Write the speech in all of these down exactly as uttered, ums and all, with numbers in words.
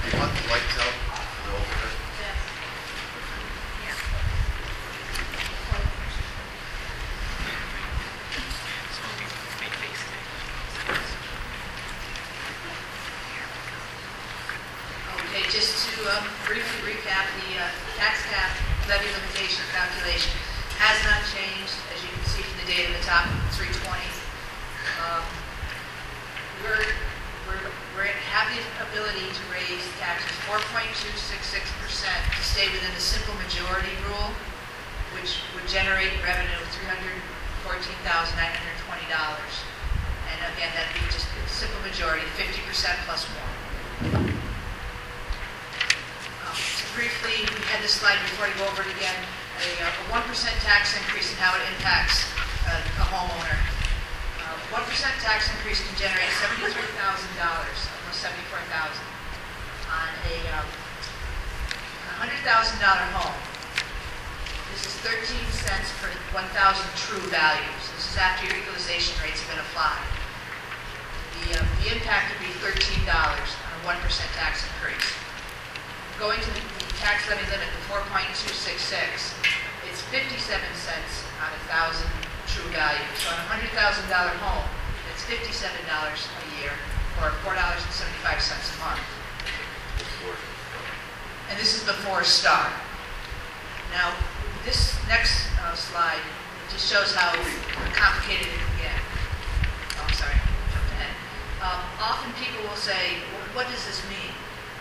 want the lights out for the overhead? Okay, just to um, briefly recap, the uh, tax cap levy limitation calculation has not changed, as you can see from the data at the top, three twenty. Um, we're, we're, we have the ability to raise taxes four point two six six percent to stay within the simple majority rule, which would generate revenue of three hundred fourteen thousand nine hundred twenty dollars. And again, that'd be just a simple majority, fifty percent plus more. Um, so briefly, we had this slide before I go over it again, a, a one percent tax increase and how it impacts uh, a homeowner. one percent tax increase can generate seventy-three thousand dollars, almost seventy-four thousand dollars, on a um, one hundred thousand dollar home. This is thirteen cents per one thousand true values. This is after your equalization rates have been applied. The, uh, the impact would be thirteen dollars on a one percent tax increase. Going to the, the tax levy limit to four point two six six, it's fifty-seven cents on a one thousand true value. So on a one hundred thousand dollar home, it's fifty-seven dollars a year, or four dollars and seventy-five cents a month. And this is before star. Now, this next uh, slide just shows how complicated it can get. Oh, I'm sorry, I jumped ahead. Um, often people will say, well, what does this mean?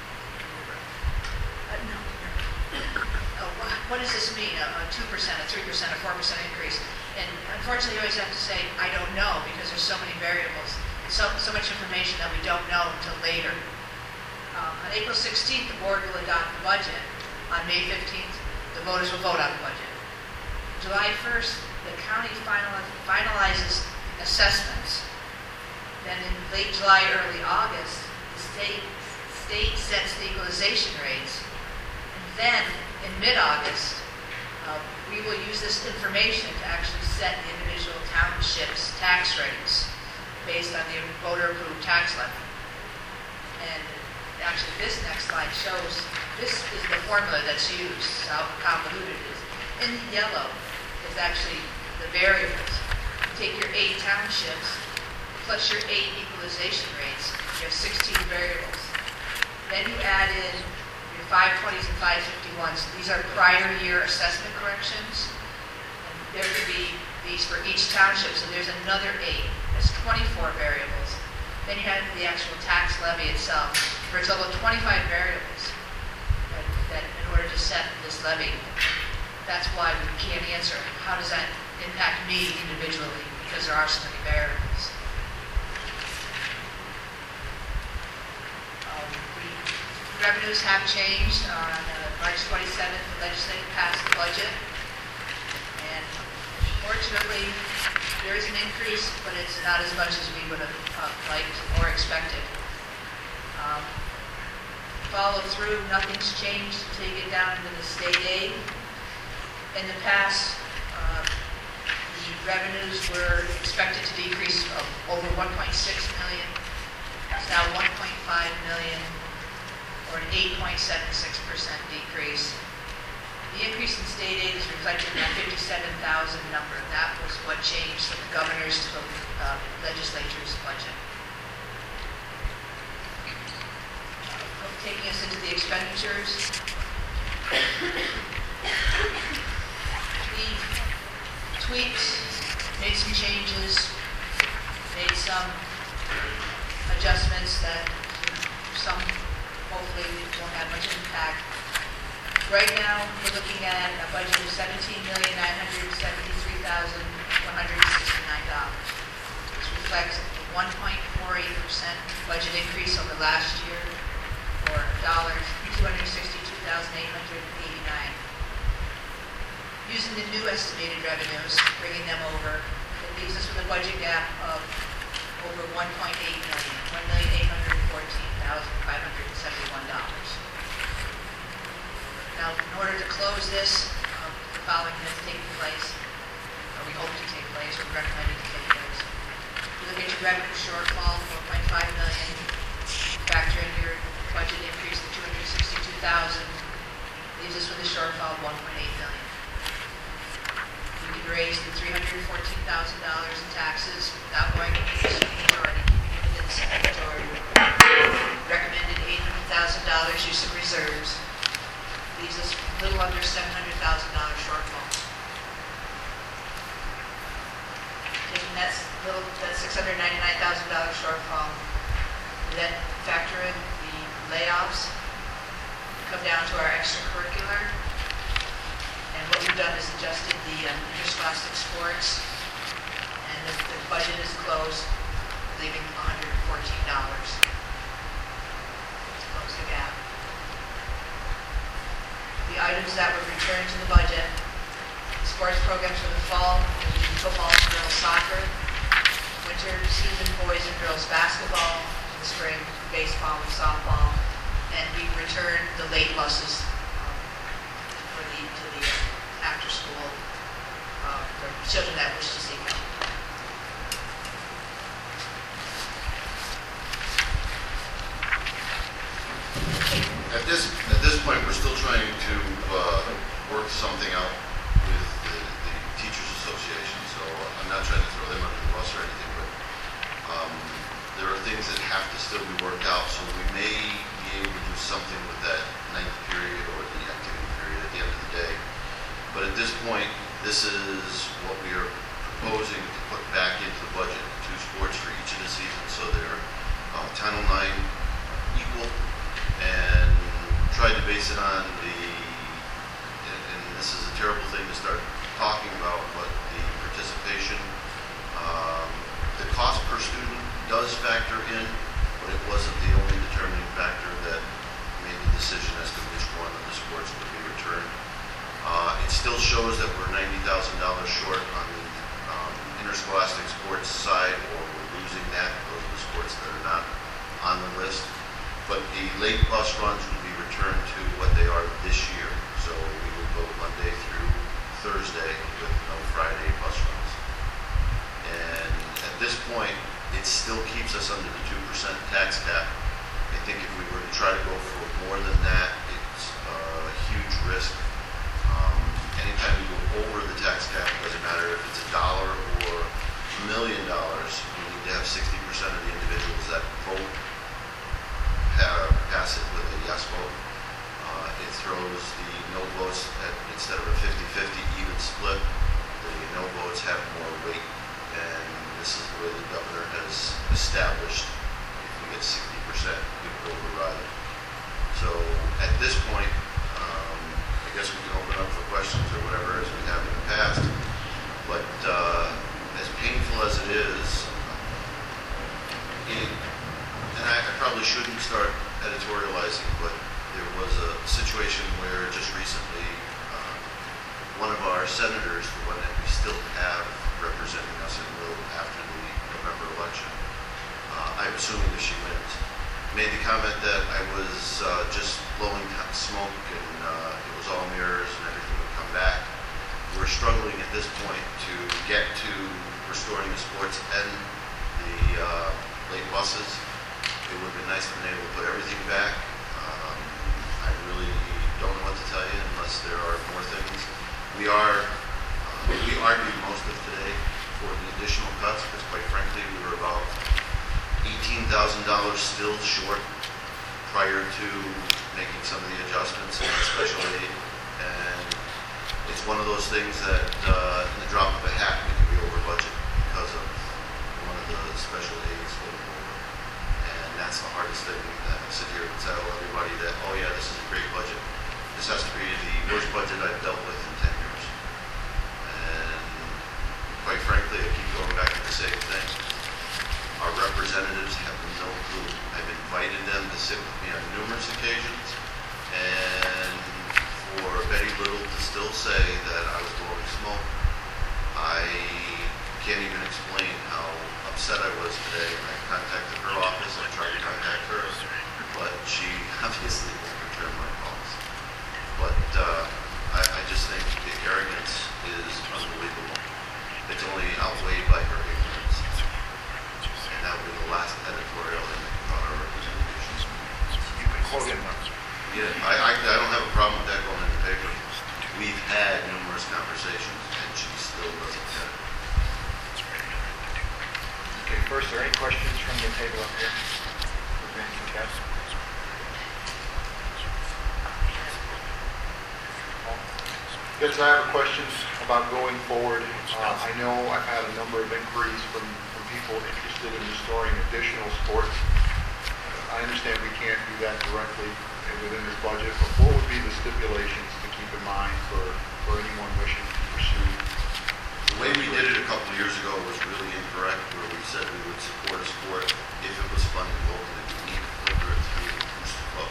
Uh, no. Uh, what, what does this mean? A, a two percent, a three percent, a four percent increase? And unfortunately, you always have to say, I don't know, because there's so many variables, and so, so much information that we don't know until later. Um, on April sixteenth, the board will adopt the budget. On May fifteenth, the voters will vote on the budget. July first, the county final, finalizes assessments. Then in late July, early August, the state, state sets the equalization rates. And then in mid-August, uh, we will use this information to actually set the individual townships' tax rates based on the voter-approved tax levy. And actually, this next slide shows, this is the formula that's used, how convoluted it is. In yellow is actually the variables. You take your eight townships plus your eight equalization rates, you have sixteen variables. Then you add in your five twenties and five fifty-ones. These are prior year assessment corrections. And there could be these for each township, so there's another eight. That's twenty-four variables. Then you have the actual tax levy itself, for a total of twenty-five variables that, that in order to set this levy. That's why we can't answer how does that impact me individually, because there are so many variables. Um, the revenues have changed. On uh, March twenty-seventh, the legislature passed the budget, and fortunately, there is an increase, but it's not as much as we would have uh, liked or expected. Um, follow through, nothing's changed until you get down into the state aid. In the past, uh, the revenues were expected to decrease of over one point six million. It's now one point five million, or an eight point seven six percent decrease. The increase in state aid is reflected in that fifty-seven thousand number. That was what changed from the governor's to the uh, legislature's budget. Uh, taking us into the expenditures. We tweaked, made some changes, made some adjustments that some hopefully won't have much impact. Right now, we're looking at a budget of seventeen million nine hundred seventy-three thousand one hundred sixty-nine dollars. This reflects a one point four eight percent budget increase over last year, or two hundred sixty-two thousand eight hundred eighty-nine dollars. Using the new estimated revenues, bringing them over, it leaves us with a budget gap of over one point eight million dollars, one million eight hundred fourteen thousand five hundred seventy-one dollars. Now, in order to close this, um, the following has taken place, or we hope to take place, or recommended to take place. You look at your revenue shortfall, four point five million dollars, factor in your budget increase of two always use some reserves. Leaves us a little under seven hundred thousand dollars shortfall. Taking that s- little, that six hundred ninety-nine thousand dollars shortfall, we then factor in the layoffs, come down to our extracurricular, and what we've done is adjusted the um, interscholastic sports, and the, the budget is closed, leaving one hundred fourteen dollars. Close the gap. The items that were returned to the budget, the sports programs for the fall, including football and girls soccer, winter season boys and girls basketball, in the spring baseball and softball, and we returned the late buses um, for the, to the uh, after school uh, for children that wish to seek help. At this, at this point, we're still trying to uh, work something out with the, the Teachers Association, so I'm not trying to throw them under the bus or anything, but um, there are things that have to still be worked out, so we may be able to do something with that ninth period or the activity period at the end of the day. But at this point, this is what we are proposing to put back into the budget, two sports for each of the seasons, so they're uh, Title nine equal, and tried to base it on the, and, and this is a terrible thing to start talking about, but the participation, um, the cost per student does factor in, but it wasn't the only determining factor that made the decision as to which one of the sports would be returned. Uh, it still shows that we're ninety thousand dollars short on the um, interscholastic sports side, or we're losing that. Those are the sports that are not on the list. But the late bus runs will be returned to what they are this year. So we will go Monday through Thursday with no Friday bus runs. And at this point, it still keeps us under the two percent tax cap. I think if we were to try to go for more than that, it's a huge risk. Um, anytime we go over the tax cap, it doesn't matter if it's a dollar or a million dollars, we need to have sixty percent of the individuals that vote Uh, pass it with a yes vote. Uh, it throws the no votes at, instead of a fifty fifty even split, the no votes have more weight, and this is the way the governor has established if we get sixty percent, we will override it. So at this point, um, I guess we can open up for questions or whatever as we have in the past, but uh, as painful as it is, it and I, I probably shouldn't start editorializing, but there was a situation where just recently uh, one of our senators, the one that we still have representing us and will after the November election, uh, I'm assuming if she wins, made the comment that I was uh, just blowing smoke and uh, it was all mirrors and everything would come back. We're struggling at this point to get to restoring the sports and the uh, late buses. It would have been nice to be able to put everything back. Um, I really don't know what to tell you unless there are more things. We are, uh, we argued most of today for the additional cuts because quite frankly we were about eighteen thousand dollars still short prior to making some of the adjustments in the special aid. And it's one of those things that uh, in the drop of a hat we can be over budget because of one of the special aids going over. And that's the hardest thing that I sit here and tell everybody that, oh yeah, this is a great budget. This has to be the worst budget I've dealt with in ten years. And quite frankly, I keep going back to the same thing. Our representatives have no clue. I've invited them to sit with me on numerous occasions, and for Betty Little to still say that I was blowing smoke, I can't even explain how upset I was today. I contacted her office, I tried to contact her, but she obviously won't return my calls. But uh, I, I just think the arrogance is unbelievable. It's only outweighed by her ignorance. And that will be the last editorial I make about our representation. You can quote him. Yeah, I, I, I don't have a problem with that going in the paper. We've had numerous conversations, and she still doesn't get it. Okay, first, are there any questions from the table up here? For Benji Cass? Yes, I have questions about going forward. Uh, I know I've had a number of inquiries from, from people interested in restoring additional sports. Uh, I understand we can't do that directly within this budget, but what would be the stipulations to keep in mind for, for anyone wishing to pursue? The way we did it a couple of years ago was really incorrect, where we said we would support a sport if it was funded locally. We need to filter it through the booster club.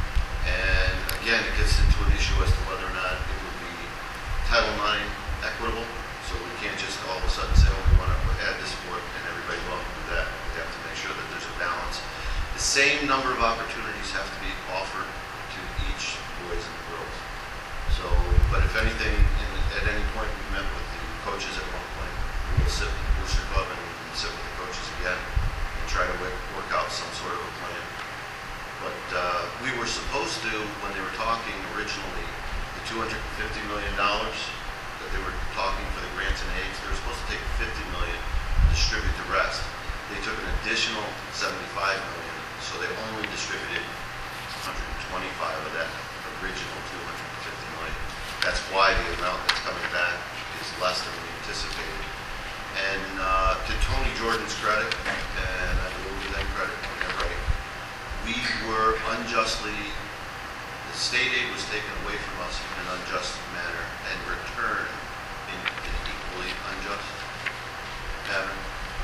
And again, it gets into an issue as to whether or not it would be Title nine equitable. So we can't just all of a sudden say, oh, we want to add this sport and everybody will do that. We have to make sure that there's a balance. The same number of opportunities have to be offered to each boys and girls. So, but if anything, in, at any point we met with the coaches at one point, we will sit with the booster club and we will sit with the coaches again and try to work, work out some sort of a plan. But uh, we were supposed to, when they were talking originally, the two hundred fifty million dollars that they were talking for the grants and aids, they were supposed to take fifty million dollars and distribute the rest. They took an additional seventy-five million dollars, so they only distributed one hundred twenty-five of that original two hundred fifty million dollars. That's why the amount that's coming back is less than we anticipated. And uh, to Tony Jordan's credit, and I will give them credit when they're right, we were unjustly, the state aid was taken away from us in an unjust manner and returned in an equally unjust manner.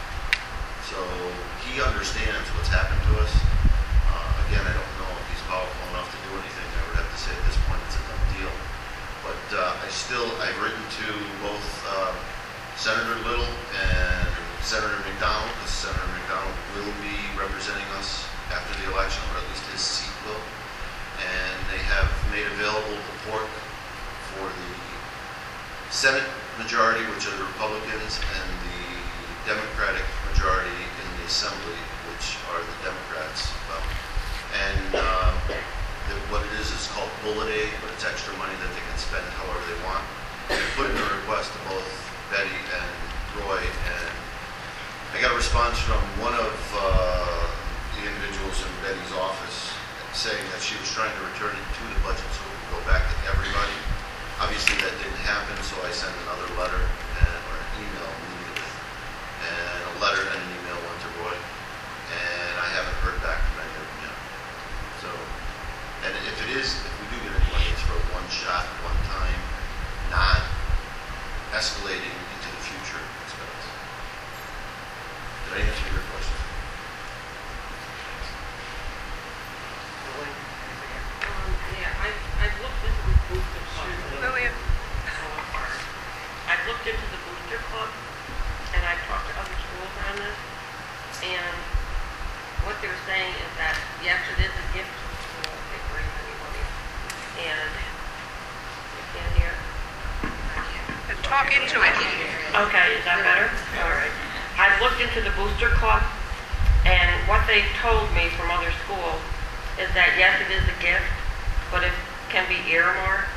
So he understands what's happened to us. Uh, again, I don't know if he's powerful enough to do anything. I would have to say at this point it's a done deal. But uh, I still, I've written to both uh, Senator Little and Senator McDonald, because Senator McDonald will be representing us after the election, or at least his seat will. And they have made available report for the Senate majority, which are the Republicans, and the Democratic majority in the Assembly, which are the Democrats. Well, and uh, the, what it is is called bullet aid, but it's extra money that they can spend however they want. They put in a request to both Betty and Roy, and I got a response from one of uh, the individuals in Betty's office saying that she was trying to return it to the budget so it would go back to everybody. Obviously that didn't happen, so I sent another letter and, or an email immediately. And a letter and an email went to Roy, and I haven't heard back from any of them yet. So, and if it is, if we do get any money, it's for one shot, one time, not escalating into the future expense. Did I answer your question? Um, yeah, I've, I've looked into the booster club. Lillian. I've looked into the booster club, and I've talked to other schools on this, and what they're saying is that, yes, it is a gift to the school if they bring anybody, and you can't hear? Talk into it. Okay, is that better? All right. I've looked into the booster club, and what they've told me from other schools is that, yes, it is a gift, but it can be earmarked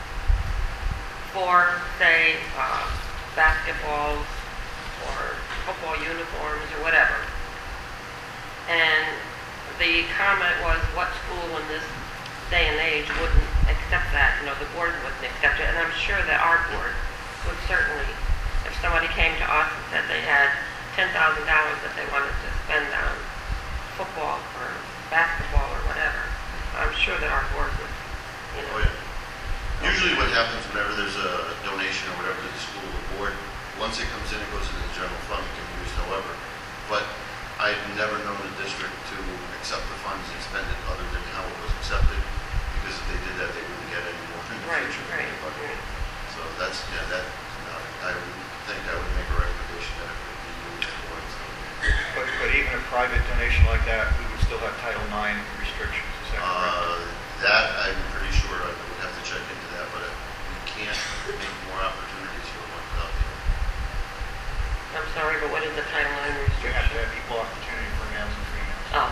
for, say, uh, basketballs or football uniforms or whatever. And the comment was, what school in this day and age wouldn't accept that? You know, the board wouldn't accept it, and I'm sure that our board would certainly, if somebody came to us and said they had ten thousand dollars that they wanted to spend on football or basketball or whatever, I'm sure that our board would, you know. Oh, yeah. Usually what happens whenever there's a donation or whatever to the school or board, once it comes in, it goes into the general fund, it can be used however. But I've never known a district to accept the funds and spend it other than how it was accepted, because if they did that, they wouldn't get any more in the Right, future. right, right. So that's, yeah, that, uh, I would think I would make a recommendation that it would be used for it. But, but even a private donation like that, we would still have Title nine restrictions, is that correct? Uh, that, I'm pretty sure I would have to check into that, but we can't make more opportunities for one without the other. I'm sorry, but what is the Title nine We have to restriction? have equal opportunity for males and females. Oh,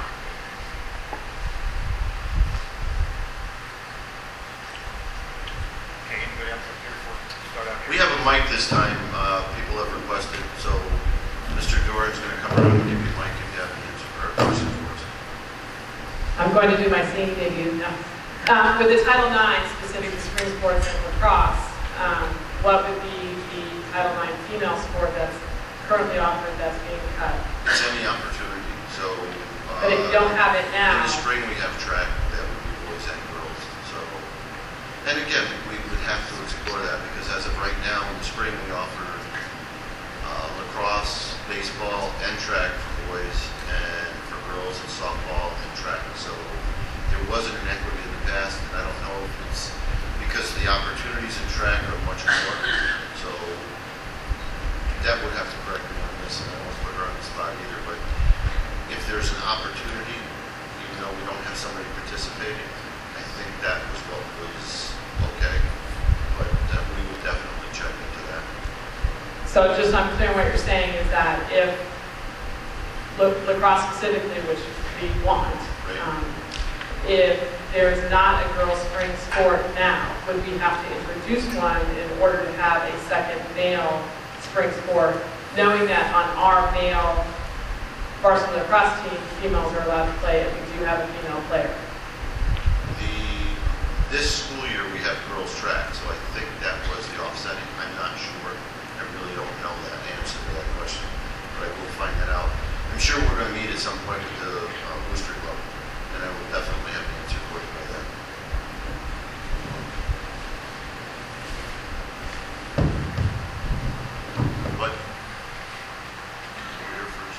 Okay, anybody else up here for, start out here? We have a mic this time, uh, people have requested, so Mister Doran's gonna come around and give you a mic if you have an answer or a question for us. I'm going to do my singing debut now. Um, with the Title nine, specifically spring sports and lacrosse, um, what would be the Title nine female sport that's currently offered that's being cut? It's any opportunity, so. uh, But if you don't have it now, In the spring, we have track that would be boys and girls, so. And again, we would have to explore that because as of right now, in the spring, we offer uh, lacrosse, baseball, and track for boys, and for girls, and softball and track. So there wasn't an equity in the past, and I don't know if it's because the opportunities in track are much more. So Deb would have to correct me on this, and I won't put her on the spot either, but if there's an opportunity, even though we don't have somebody participating, I think that was what was okay. But uh, we would definitely check into that. so just so I'm clear what you're saying is that if la- lacrosse specifically, which we want, Right. um, if there is not a girls' spring sport now, would we have to introduce one in order to have a second male spring sport, knowing that on our male varsity lacrosse team, females are allowed to play it, we do have a female player. The, this school year, we have girls track, so I think that was the offsetting. I'm not sure. I really don't know that answer to that question, but I will find that out. I'm sure we're going to meet at some point with the uh, booster club, and I will definitely have the answer for you by then. But, you're here first.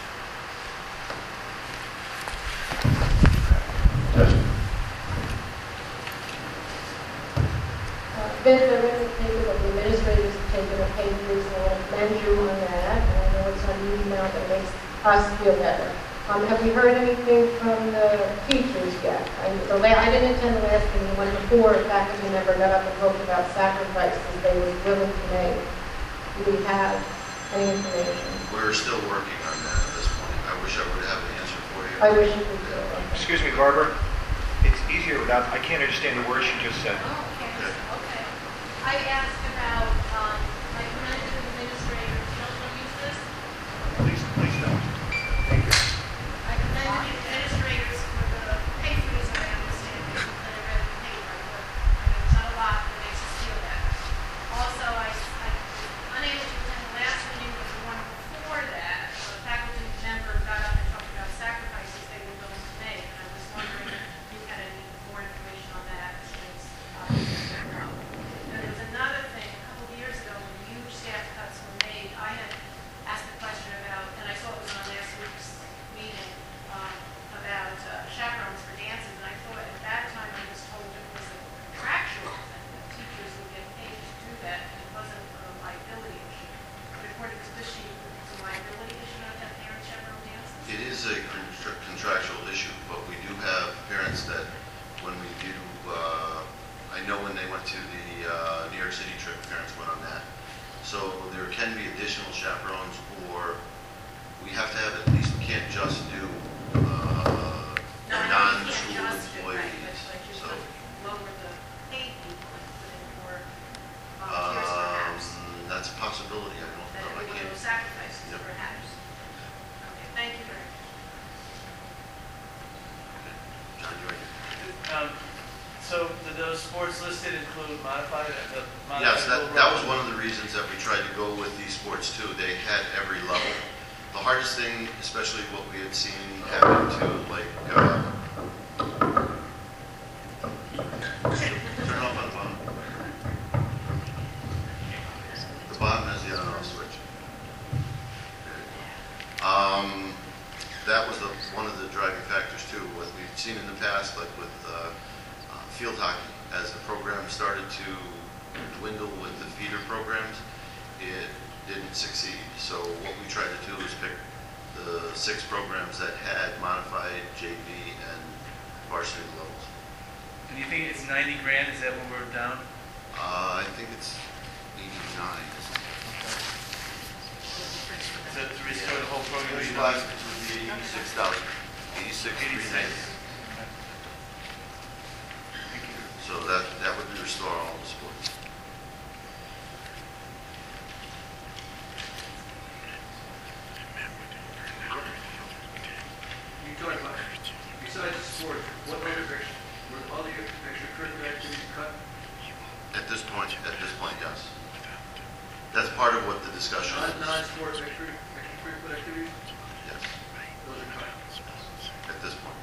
Uh, Beth, I read the paper that the administrators have taken a pay freeze, and I want to commend you on that, and I know it's unusual now that makes us feel better. Um, have we heard anything from the teachers yet? I, the la- I didn't attend the last meeting, the one before, a faculty member got up and talked about sacrifices they were willing to make. Do we have any information? We're still working on that at this point. I wish I would have an answer for you. I wish you could do it. Excuse me, Barbara. It's easier without, I can't understand the words you just said. Oh, okay, okay. I asked about, um, like, management administrators, you don't want to use this? Please, please don't. Thank you. I commend the administrators for the pay freeze, I understand, that I read in the paper, but, I mean, it's not a lot that makes us feel better. Also, I, I was unable to attend the last meeting, but the one before that, a faculty member got up and talked about sacrifices they were willing to make, and I was wondering if you had any more information on that, since, obviously, you don't know. And there was another thing, a couple of years ago, when huge staff cuts were made, I had asked a question about, and I saw it was on last week's meeting, um, about uh, chaperones for dances, and I thought at that time I was told it was a contractual thing, that teachers would get paid to do that, and it wasn't a liability issue. But according to this sheet, it's a liability issue not to have parent chaperone dances? It is a contra- contractual issue, but we do have parents that, when we do, uh, I know when they went to the uh, New York City trip, parents went on that. So there can be additional chaperones, or we have to have at least, we can't just do uh, No, I know you can't non-school just do it, right, but employees. like you So, could lower the paid people and put in more volunteers perhaps. um, that's a possibility. I don't That know. I would be can't. little sacrifices Yep. perhaps. Okay, thank you very much. John, you ready? Um, so do those sports listed include modified, uh, the modified? Yes, that, overall? that was one of the reasons that we tried to go with these sports too. They had every level. The hardest thing, especially what we had seen happen to like, uh, turn off on the bottom. The bottom has the on-off switch. Um, that was the, one of the driving factors too. What we've seen in the past, like with uh, uh, field hockey, as the program started to dwindle with the feeder programs, it didn't succeed. So what we tried to do is pick the six programs that had modified J V and varsity levels. And you think it's ninety grand, is that when we're down? Uh, I think it's eighty-nine. Is that to restore the whole program? This last, it would be eighty-six thousand, eighty-six, three ninety. So that, that would restore all the sports. You talk about, besides sport, what other extra, what other extracurricular activities cut? At this point, at this point, yes. That's part of what the discussion Non- is. Non-sport extracurricular extracurricular activities, Yes, those are cut. at this point.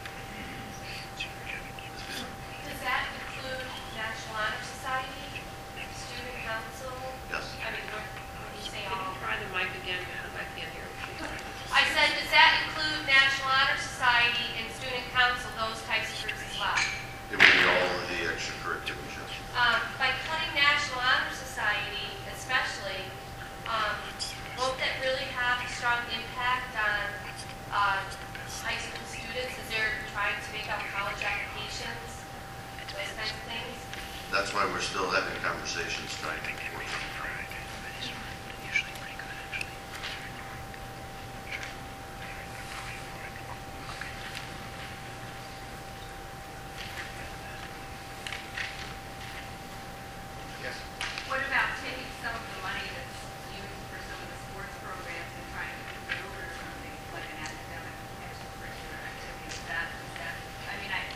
Does that include National Honor Society, Student Council? Yes. I mean, when when you say Can you all. try the mic again, because I can't hear what she's saying. I said, does that include National Honor Society and Student Council, those types of groups as well? It would be all of the extracurriculars, yes. Um, by cutting National Honor Society especially, um, won't that really have a strong impact on, uh, high school students as they're trying to make out college applications, those kinds of things? That's why we're still having conversations trying to work. Yes. What about taking some of the money that's used for some of the sports programs and trying to move it over to something like an academic extracurricular activity? Is that, is that, I mean, I,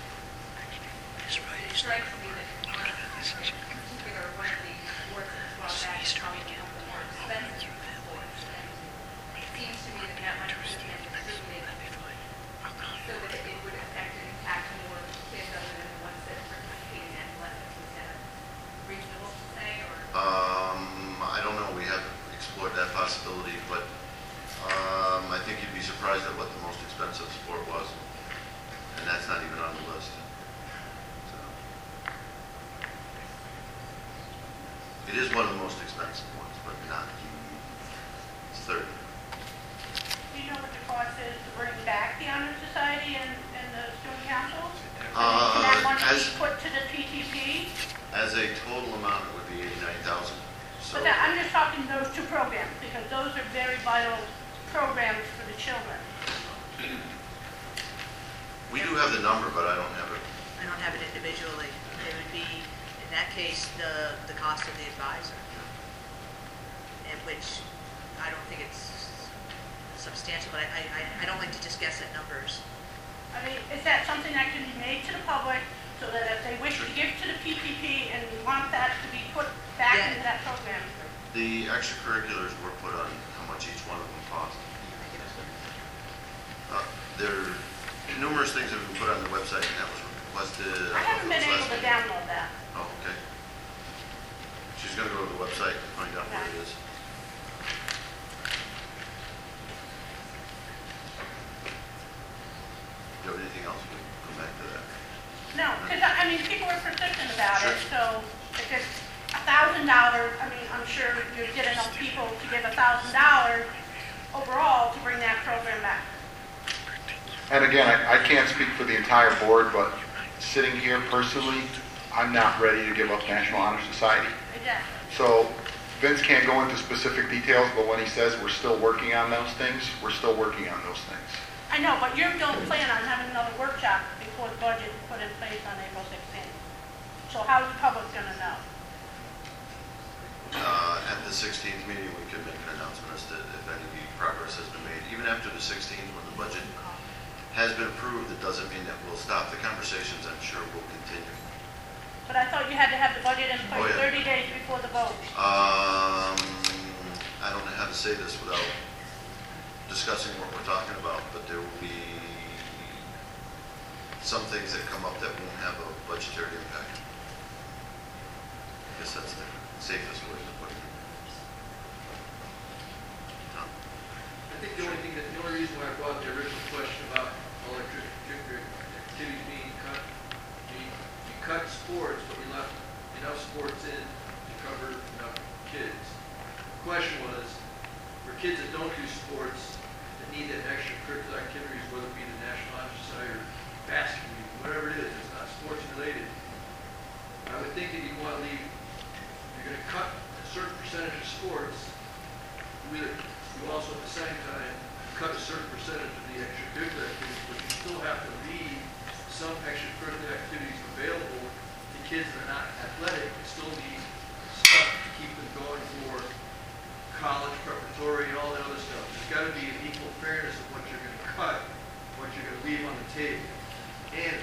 it strikes me that one of the, in particular, one of the sports that's brought back is probably one of the more expensive sports. And it seems to me that that money should have been distributed so that it would affect and impact more kids other than the ones that participate in athletics. Is that reasonable to say, or? Um, I don't know, we haven't explored that possibility, but, um, I think you'd be surprised at what the most expensive sport was. And that's not even on the list. So. It is one of the most expensive ones, but not the, it's third. Do you know what the cost is to bring back the Honor Society and, and the Student Council? Uh, Can that money as- be put to the P T P? As a total amount, it would be eighty-nine thousand. So, But that, I'm just talking those two programs, because those are very vital programs for the children. we do have the number, but I don't have it. I don't have it individually. It would be, in that case, the, the cost of the advisor, and which I don't think it's substantial, but I, I, I don't like to just guess at numbers. I mean, is that something that can be made to the public, so that if they wish to give to the P T P and want that to be put back Yeah. into that program? The extracurriculars were put on how much each one of them cost. Uh, there are numerous things that have been put on the website, and that was requested. I haven't been able to download that. Oh, okay. She's gonna go to the website and find out what it is. Do you have anything else? We can come back to that. No, because, I mean, people are persistent about it, Sure. so if it's a thousand dollars, I mean, I'm sure you'd get enough people to give a thousand dollars overall to bring that program back. And again, I, I can't speak for the entire board, but sitting here personally, I'm not ready to give up National Honor Society. Exactly. So Vince can't go into specific details, but when he says we're still working on those things, we're still working on those things. I know, but you don't plan on having another workshop before the budget is put in place on April sixteenth. So how's the public gonna know? Uh, at the sixteenth meeting, we could make an announcement as to if any progress has been made. Even after the sixteenth, when the budget has been approved, it doesn't mean that we'll stop. The conversations, I'm sure, will continue. But I thought you had to have the budget in Oh, place yeah. thirty days before the vote. Um, I don't know how to say this without discussing what we're talking about, but there will be some things that come up that won't have a budgetary impact. I guess that's the safest way to put it. Tom? I think the only thing, that the only reason why I brought the original question about electric activities being cut, you, you cut sports, but you left enough sports in to cover enough kids. The question was, for kids that don't do sports, that need that extracurricular activities, whether it be the National Honor Society or basketball, whatever it is, it's not sports related. I would think that you'd want to leave, you're going to cut a certain percentage of sports, you either, you also at the same time cut a certain percentage of the extracurricular activities, but you still have to leave some extracurricular activities available to kids that are not athletic, but still need stuff to keep them going for college preparatory and all that other stuff. There's got to be an equal fairness of what you're going to cut, what you're going to leave on the table. And if you're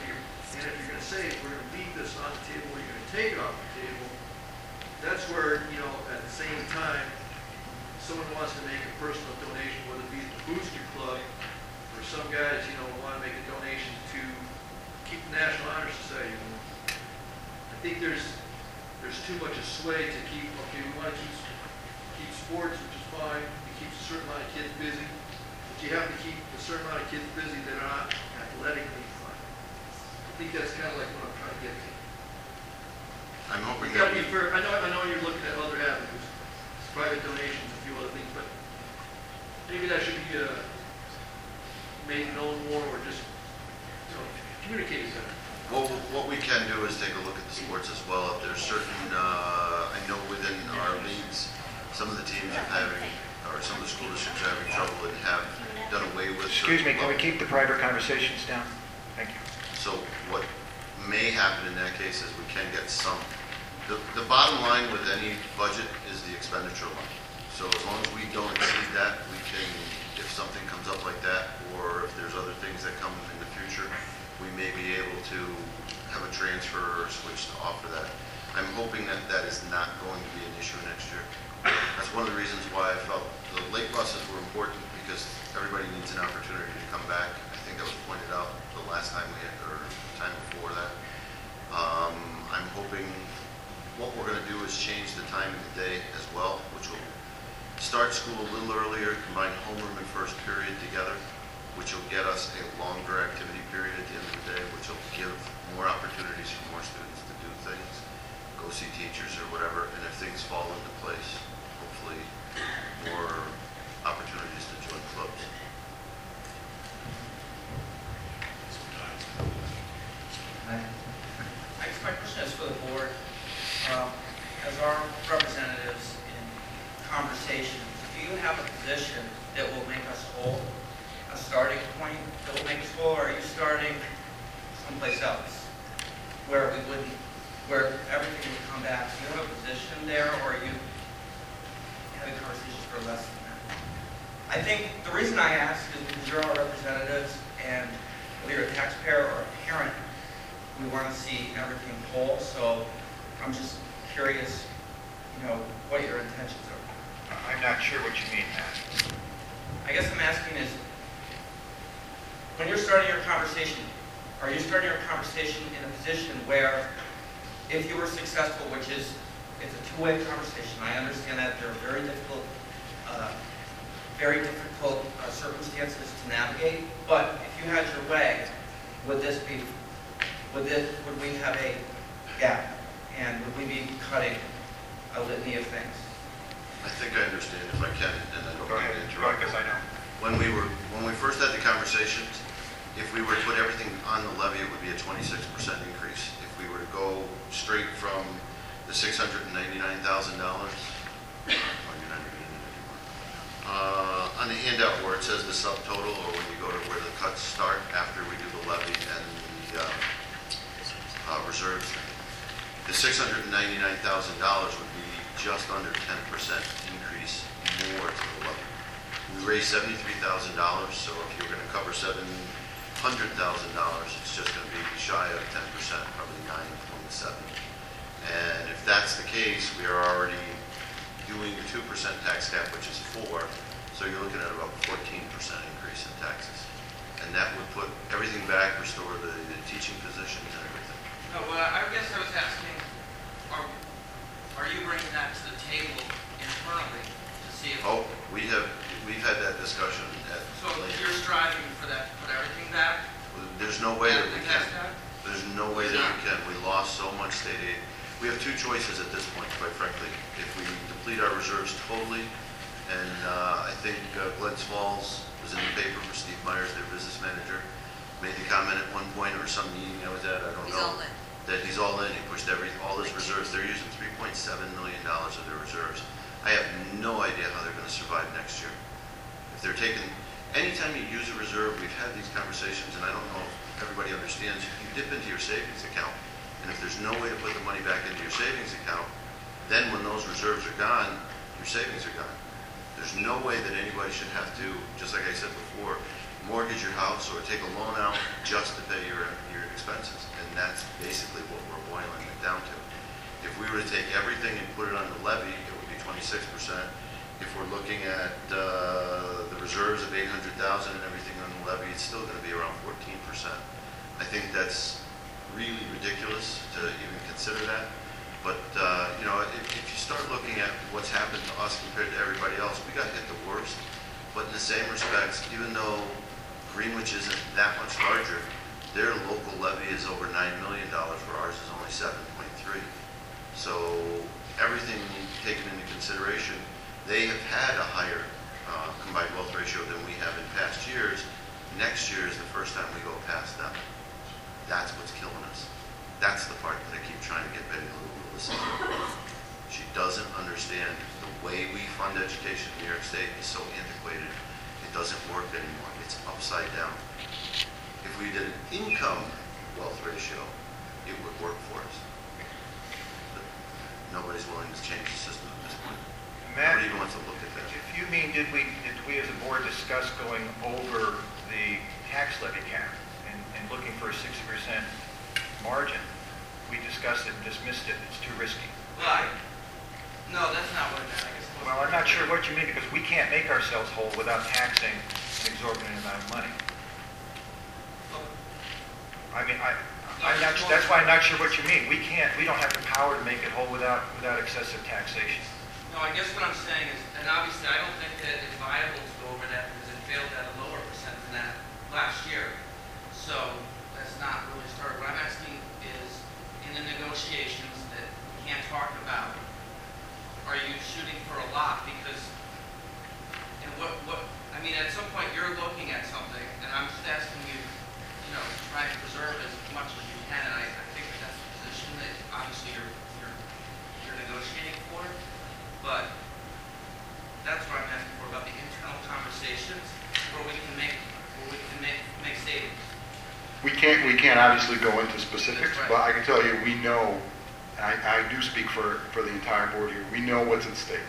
And if you're gonna say, we're gonna leave this on the table, or you're gonna take it off the table, that's where, you know, at the same time, someone wants to make a personal donation, whether it be the Booster Club, or some guys, you know, wanna make a donation to keep the National Honor Society going. I think there's, there's too much a sway to keep, okay, we wanna keep, keep sports, which is fine, it keeps a certain amount of kids busy, but you have to keep a certain amount of kids busy that are not athletically fun. I think that's kind of like what I'm trying to get to. I'm hoping You gotta that be fair, I know, I know you're looking at other avenues, private donations, a few other things, but maybe that should be, uh, made known more, or just, you know, communicated better. Well, what we can do is take a look at the sports as well. If there's certain, uh, I know within our leagues, some of the teams are having, or some of the school districts are having trouble and have done away with. Excuse me, can we certain- keep the private conversations down? Thank you. So what may happen in that case is we can get some. The, the bottom line with any budget is the expenditure line. So as long as we don't exceed that, we can, if something comes up like that, or if there's other things that come in the future, we may be able to have a transfer or switch to offer that. I'm hoping that that is not going to be an issue next year. That's one of the reasons why I felt the late buses were important, because everybody needs an opportunity to come back. I think that was pointed out the last time we had, or the time before that. Um, I'm hoping what we're going to do is change the time of the day as well, which will start school a little earlier, combine homeroom and first period together, which will get us a longer activity period at the end of the day, which will give more opportunities for more students to do things, go see teachers or whatever, and if things fall into place, hopefully more opportunities to join clubs. I guess my question is for the board. Um, As our representatives in conversations, do you have a position that will make us whole? A starting point that will make us whole, or are you starting someplace else where we wouldn't, where everything would come back? Do you have a position there, or are you having conversations for less than that? I think the reason I ask is because you're our representatives, and whether you're a taxpayer or a parent, we want to see everything whole. So I'm just curious, you know, what your intentions are. I'm not sure what you mean, Matt. I guess I'm asking is, when you're starting your conversation, are you starting your conversation in a position where, if you were successful, which is, it's a two-way conversation, I understand that there are very difficult, uh, very difficult uh, circumstances to navigate, but if you had your way, would this be, would this, would we have a gap? And would we be cutting a litany of things? I think I understand if I can, and I don't Go mean ahead, to go interrupt. ahead, because I know. When we were, when we first had the conversations, if we were to put everything on the levy, it would be a twenty-six percent increase. If we were to go straight from the six hundred ninety-nine thousand dollars, uh, on the handout where it says the subtotal, or when you go to where the cuts start after we do the levy and the uh, uh, reserves, the six hundred ninety-nine thousand dollars would be just under ten percent increase more to the levy. We raised seventy-three thousand dollars, so if you're going to cover seven hundred thousand dollars, it's just going to be shy of ten percent, probably nine point seven. And if that's the case, we are already doing the two percent tax cap, which is four, so you're looking at about fourteen percent increase in taxes. And that would put everything back, restore the, the teaching positions and everything. No, well, I guess I was asking, are, are you bringing that to the table internally to see if... Oh, we have, we've had that discussion at... So you're striving for that, to put everything back? There's no way that we The can. tax cap? There's no way that we can. We lost so much state aid. We have two choices at this point, quite frankly. If we deplete our reserves totally, and uh, I think uh, Glens Falls was in the paper for Steve Myers, their business manager, made the comment at one point, or some meeting I was at, I don't He's know. all in. That he's all in. He pushed every, all his reserves. They're using three point seven million dollars of their reserves. I have no idea how they're going to survive next year. If they're taking, anytime you use a reserve, we've had these conversations, and I don't know if everybody understands, you dip into your savings account, and if there's no way to put the money back into your savings account, then when those reserves are gone, your savings are gone. There's no way that anybody should have to, just like I said before, mortgage your house or take a loan out just to pay your, your expenses. And that's basically what we're boiling it down to. If we were to take everything and put it on the levy, it would be twenty-six percent. If we're looking at uh, the reserves of eight hundred thousand and everything on the levy, it's still going to be around fourteen percent. I think that's really ridiculous to even consider that. But, uh, you know, if, if you start looking at what's happened to us compared to everybody else, we got hit the worst. But in the same respects, even though Greenwich isn't that much larger, their local levy is over nine million dollars, where ours is only seven point three. So everything taken into consideration, they have had a higher uh, combined wealth ratio than we have in past years. Next year is the first time we go past them. That's what's killing us. That's the part that I keep trying to get Betty Lou to listen to. She doesn't understand the way we fund education in New York State is so antiquated. It doesn't work anymore. It's upside down. If we did an income wealth ratio, it would work for us. But nobody's willing to change the system at this point. Matt, Nobody even wants to look at that. if you mean, did we, did we as a board discuss going over the tax levy cap and, and looking for a sixty percent margin? We discussed it and dismissed it. It's too risky. Right. No, that's not what I meant, I guess. it Well, wasn't- I'm not sure what you mean, because we can't make ourselves whole without taxing an exorbitant amount of money. I mean, I, I'm not, that's why I'm not sure what you mean. We can't, we don't have the power to make it whole without, without excessive taxation. No, I guess what I'm saying is, and obviously I don't think that it's viable to go over that because it failed at a lower percent than that last year. So that's not really started. What I'm asking is, in the negotiations that we can't talk about, are you shooting for a lot? Because, and what, what, I mean, at some point you're looking at something, and I'm just asking you, you know, try to preserve as much as you can, and I, I think that that's the position that obviously you're, you're, you're negotiating for, but that's what I'm asking for, about the internal conversations where we can make, where we can make, make savings. We can't, we can't obviously go into specifics, That's right. but I can tell you, we know, and I, I do speak for, for the entire board here, we know what's at stake.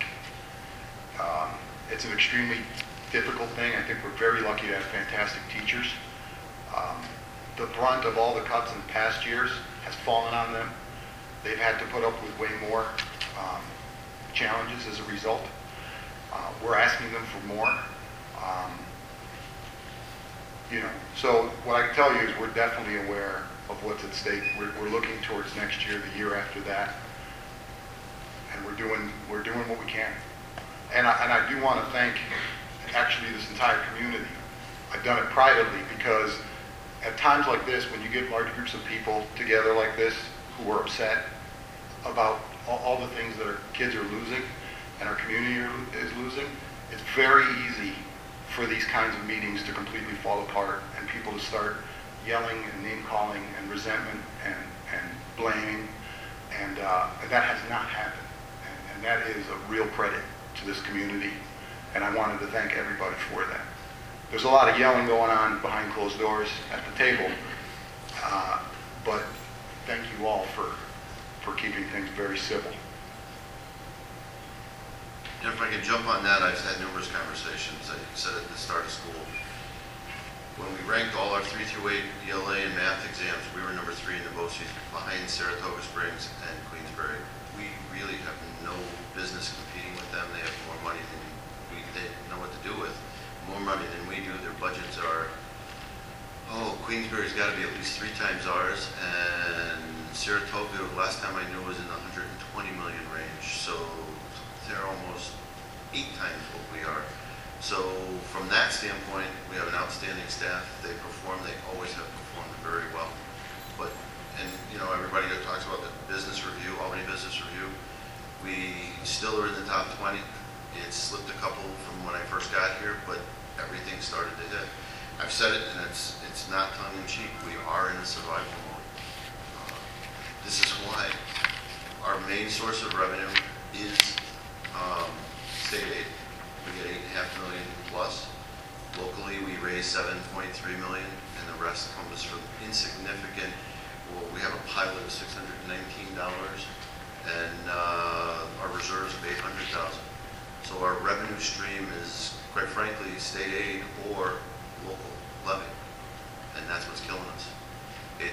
Um, it's an extremely difficult thing. I think we're very lucky to have fantastic teachers. Um, the brunt of all the cuts in past years has fallen on them. They've had to put up with way more um, challenges as a result. Uh, we're asking them for more. Um, You know, so what I can tell you is we're definitely aware of what's at stake. We're, we're looking towards next year, the year after that, and we're doing we're doing what we can. And I, and I do want to thank actually this entire community. I've done it privately because at times like this, when you get large groups of people together like this who are upset about all, all the things that our kids are losing and our community are, is losing, it's very easy for these kinds of meetings to completely fall apart and people to start yelling and name-calling and resentment and, and blaming, and, uh, and that has not happened. And, and that is a real credit to this community, and I wanted to thank everybody for that. There's a lot of yelling going on behind closed doors at the table, uh, but thank you all for, for keeping things very civil. If I can jump on that, I've had numerous conversations. I said at the start of school, when we ranked all our three through eight E L A and math exams, we were number three in the BOCES behind Saratoga Springs and Queensbury. We really have no business competing with them. They have more money than we they know what to do with, more money than we do. Their budgets are, oh, Queensbury's got to be at least three times ours, and Saratoga, last time I knew, was in the one hundred twenty million range. So they're almost eight times what we are. So from that standpoint, we have an outstanding staff. They perform, they always have performed very well. But, and you know, everybody that talks about the business review, Albany Business Review, we still are in the top twenty. It slipped a couple from when I first got here, but everything started to hit. I've said it, and it's it's not tongue-in-cheek. We are in a survival mode. Uh, this is why our main source of revenue is Um, state aid. We get eight and a half million plus. Locally, we raise seven point three million, and the rest comes from insignificant. Well, we have a pilot of six hundred nineteen dollars, and uh, our reserves of eight hundred thousand. So our revenue stream is, quite frankly, state aid or local levy, and that's what's killing us. It's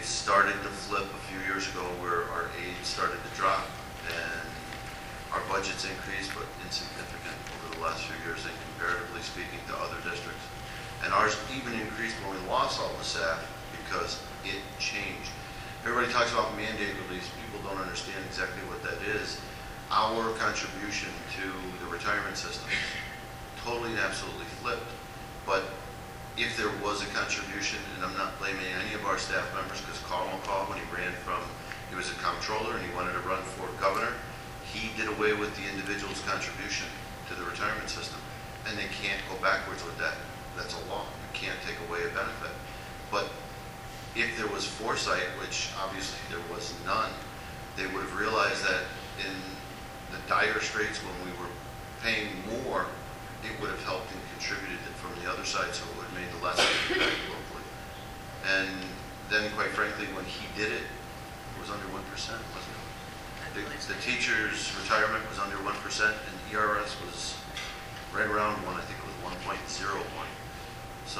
it started to flip a few years ago where our aid started to drop and our budgets increased, but insignificant over the last few years and comparatively speaking to other districts. And ours even increased when we lost all the staff because it changed. Everybody talks about mandate release. People don't understand exactly what that is. Our contribution to the retirement system totally and absolutely flipped. But if there was a contribution, and I'm not blaming any of our staff members, because Carl McCall, when he ran from, he was a comptroller and he wanted to run for governor, he did away with the individual's contribution to the retirement system. And they can't go backwards with that. That's a law. You can't take away a benefit. But if there was foresight, which obviously there was none, they would have realized that in the dire straits when we were paying more, it would have helped and contributed from the other side, so it would have made the less impact locally. And then, quite frankly, when he did it, it was under one percent, wasn't it? The, the teacher's retirement was under one percent, and E R S was right around one, I think it was one point zero one. So,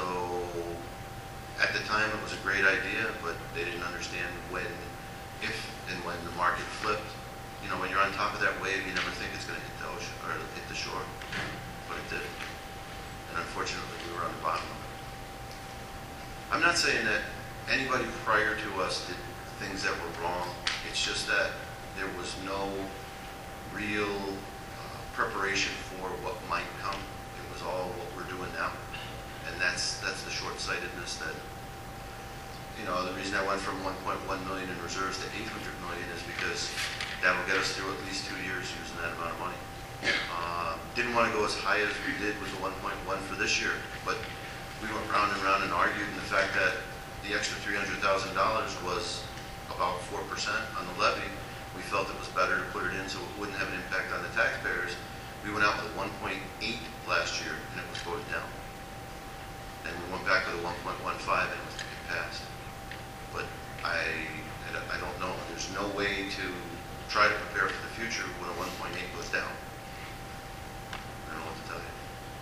at the time, it was a great idea, but they didn't understand when, if and when the market flipped. You know, when you're on top of that wave, you never think it's going to hit the ocean, or hit the shore, but it did. And unfortunately, we were on the bottom of it. I'm not saying that anybody prior to us did things that were wrong. It's just that there was no real uh, preparation for what might come. It was all what we're doing now. And that's that's the short-sightedness that, you know, the reason I went from one point one million in reserves to eight hundred million is because that will get us through at least two years using that amount of money. Uh, didn't want to go as high as we did with the one point one for this year, but we went round and round and argued in the fact that the extra three hundred thousand dollars was about four percent on the levy. We felt it was better to put it in so it wouldn't have an impact on the taxpayers. We went out with one point eight last year and it was voted down. And we went back to the one point one five and it was passed. But I, I don't- I don't know. There's no way to try to prepare for the future when a one point eight goes down. I don't know what to tell you.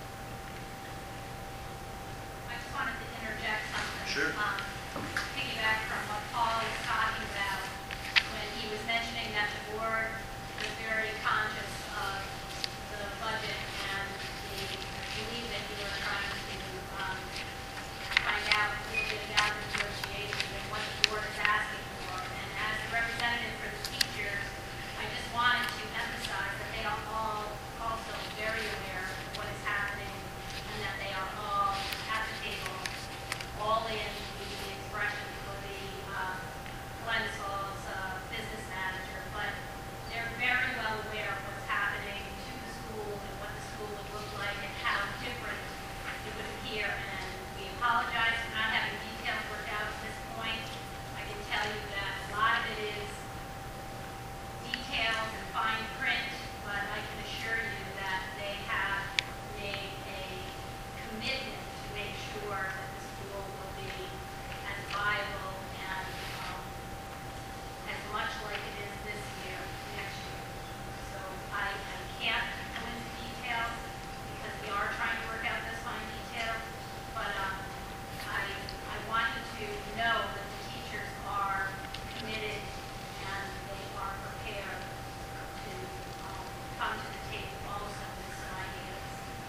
I just wanted to interject something. Sure. Um, Piggyback from what Paul was talking about, when he was mentioning that the board was very conscious of the budget and the, I believe that you were trying to um, find out a little bit about the negotiations and what the board is asking for. And as a representative for the teachers, I just wanted to emphasize that they are all also very aware of what is happening and that they are all at the table, all in the expression for the uh, Glen Falls uh, business manager, but they're very well aware of what's happening to the school and what the school would look like and how different it would appear. And we apologize for not having details worked out at this point. I can tell you that a lot of it is details and fine print, but I can assure you that they have made a commitment to make sure that the school will be as viable and um, as much like it is this year, next year. So I, I can't go into details because we are trying to work out this fine detail, but um, I, I want you to know that the teachers are committed and they are prepared to um, come to the table also with some ideas.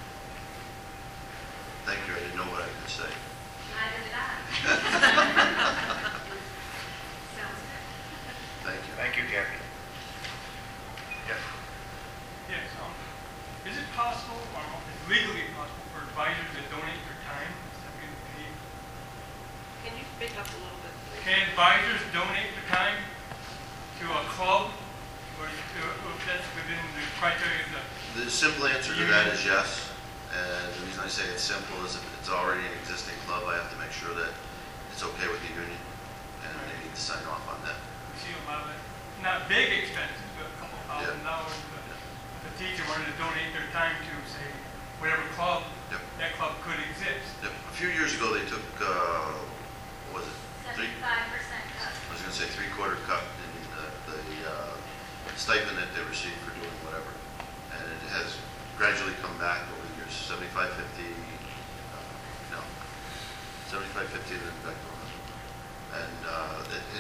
Thank you. I didn't know what I could say. Neither did I. Sounds good. Thank you. Thank you, Kathy. Yes. Yes, um, is it possible, or is it legally possible for advisors to donate their time instead of getting paid? Can you speak up a little bit, please? Can advisors donate their time to a club, or is it- or if that's within the criteria of the, The simple answer to that is yes. And the reason I say it's simple is if it's already an existing club, I have to make sure that it's okay with the union, and they need to sign off on that. we see a lot of, it, not big expenses, but a couple thousand Yeah. dollars, but if a teacher wanted to donate their time to, say, whatever club, Yep. that club could exist. Yep. A few years ago, they took, uh, what was it? Three, Seventy-five percent cut. I was going to say three-quarter cut in the, the uh, stipend that they receive for doing whatever. And it has gradually come back over the years, seventy-five fifty, uh, no, seventy-five fifty and then back to one hundred. And uh, it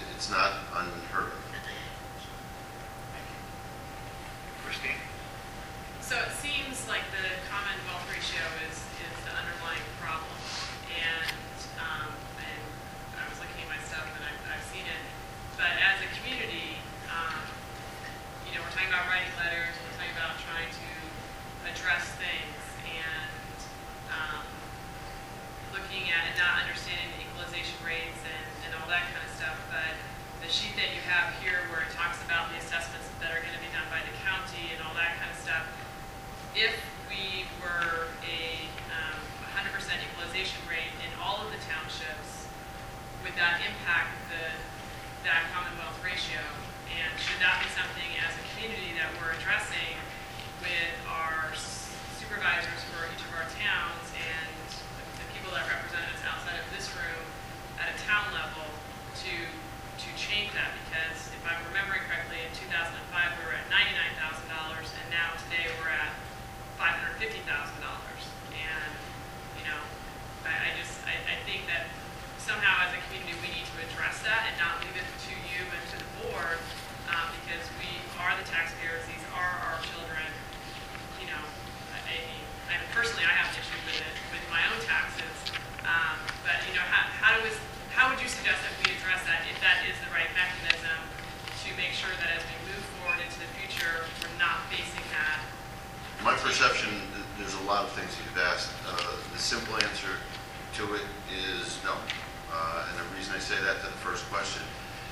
that you have here where it talks about the assessments that are going to be done by the county and all that kind of stuff, if we were a um, one hundred percent equalization rate in all of the townships, would that impact the, that Commonwealth ratio? And should that be something as a community that we're addressing with our supervisors for each of our towns and the people that represent us outside of this room at a town level to to change that? Because if I'm remembering correctly, in two thousand five we were at ninety-nine thousand dollars, and now today we're at five hundred fifty thousand dollars. And you know, I, I just I, I think that somehow as a community we need to address that and not leave it to you and to the board, um, because we are the taxpayers. These are our children. You know, I, I personally I have an issue with it with my own taxes. Um, but you know, how how do we How would you suggest that we address that, if that is the right mechanism, to make sure that as we move forward into the future, we're not facing that? My perception, there's a lot of things you've asked. Uh, the simple answer to it is no. Uh, and the reason I say that to the first question,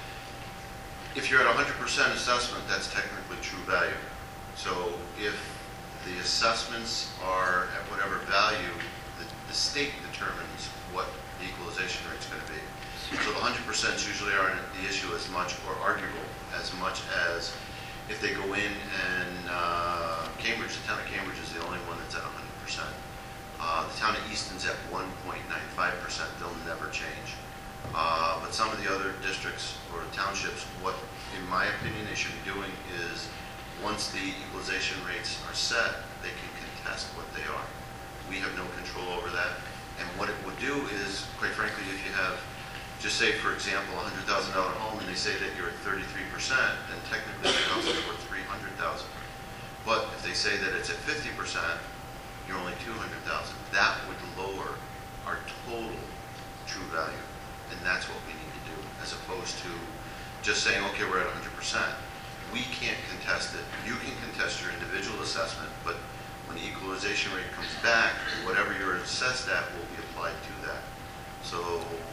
if you're at one hundred percent assessment, that's technically true value. So if the assessments are at whatever value, the, the state determines what the equalization rate is going to be. So the one hundred percent usually aren't the issue as much, or arguable as much as if they go in and uh, Cambridge, the town of Cambridge is the only one that's at one hundred percent. Uh, the town of Easton's at one point nine five percent. They'll never change. Uh, but some of the other districts or townships, what in my opinion they should be doing is once the equalization rates are set, they can contest what they are. We have no control over that. And what it would do is, quite frankly, if you have, just say, for example, a one hundred thousand dollar home and they say that you're at thirty-three percent, then technically the house is worth three hundred thousand dollars. But if they say that it's at fifty percent, you're only two hundred thousand dollars. That would lower our total true value. And that's what we need to do, as opposed to just saying, okay, we're at one hundred percent. We can't contest it. You can contest your individual assessment, but when the equalization rate comes back, whatever you're assessed at will be applied to that. So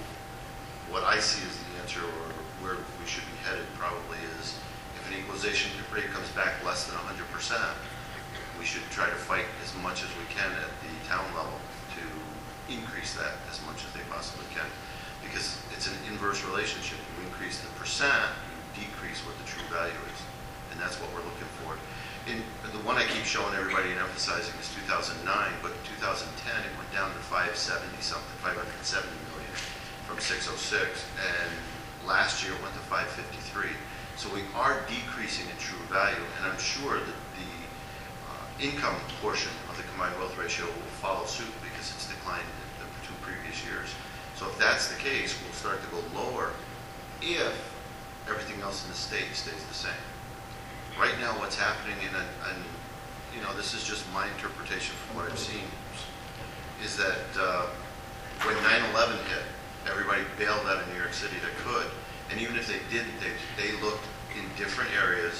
what I see as the answer, or where we should be headed probably, is if an equalization rate comes back less than one hundred percent, we should try to fight as much as we can at the town level to increase that as much as they possibly can. Because it's an inverse relationship. You increase the percent, you decrease what the true value is. And that's what we're looking for. In, the one I keep showing everybody and emphasizing is two thousand nine, but in two thousand ten it went down to five seventy something, five hundred seventy million from six oh six, and last year it went to five fifty-three. So we are decreasing in true value, and I'm sure that the uh, income portion of the combined wealth ratio will follow suit because it's declined in the two previous years. So if that's the case, we'll start to go lower if everything else in the state stays the same. Right now, what's happening, and, and you know, this is just my interpretation from what I've seen, is that uh, when nine eleven hit, everybody bailed out of New York City that could, and even if they didn't, they, they looked in different areas.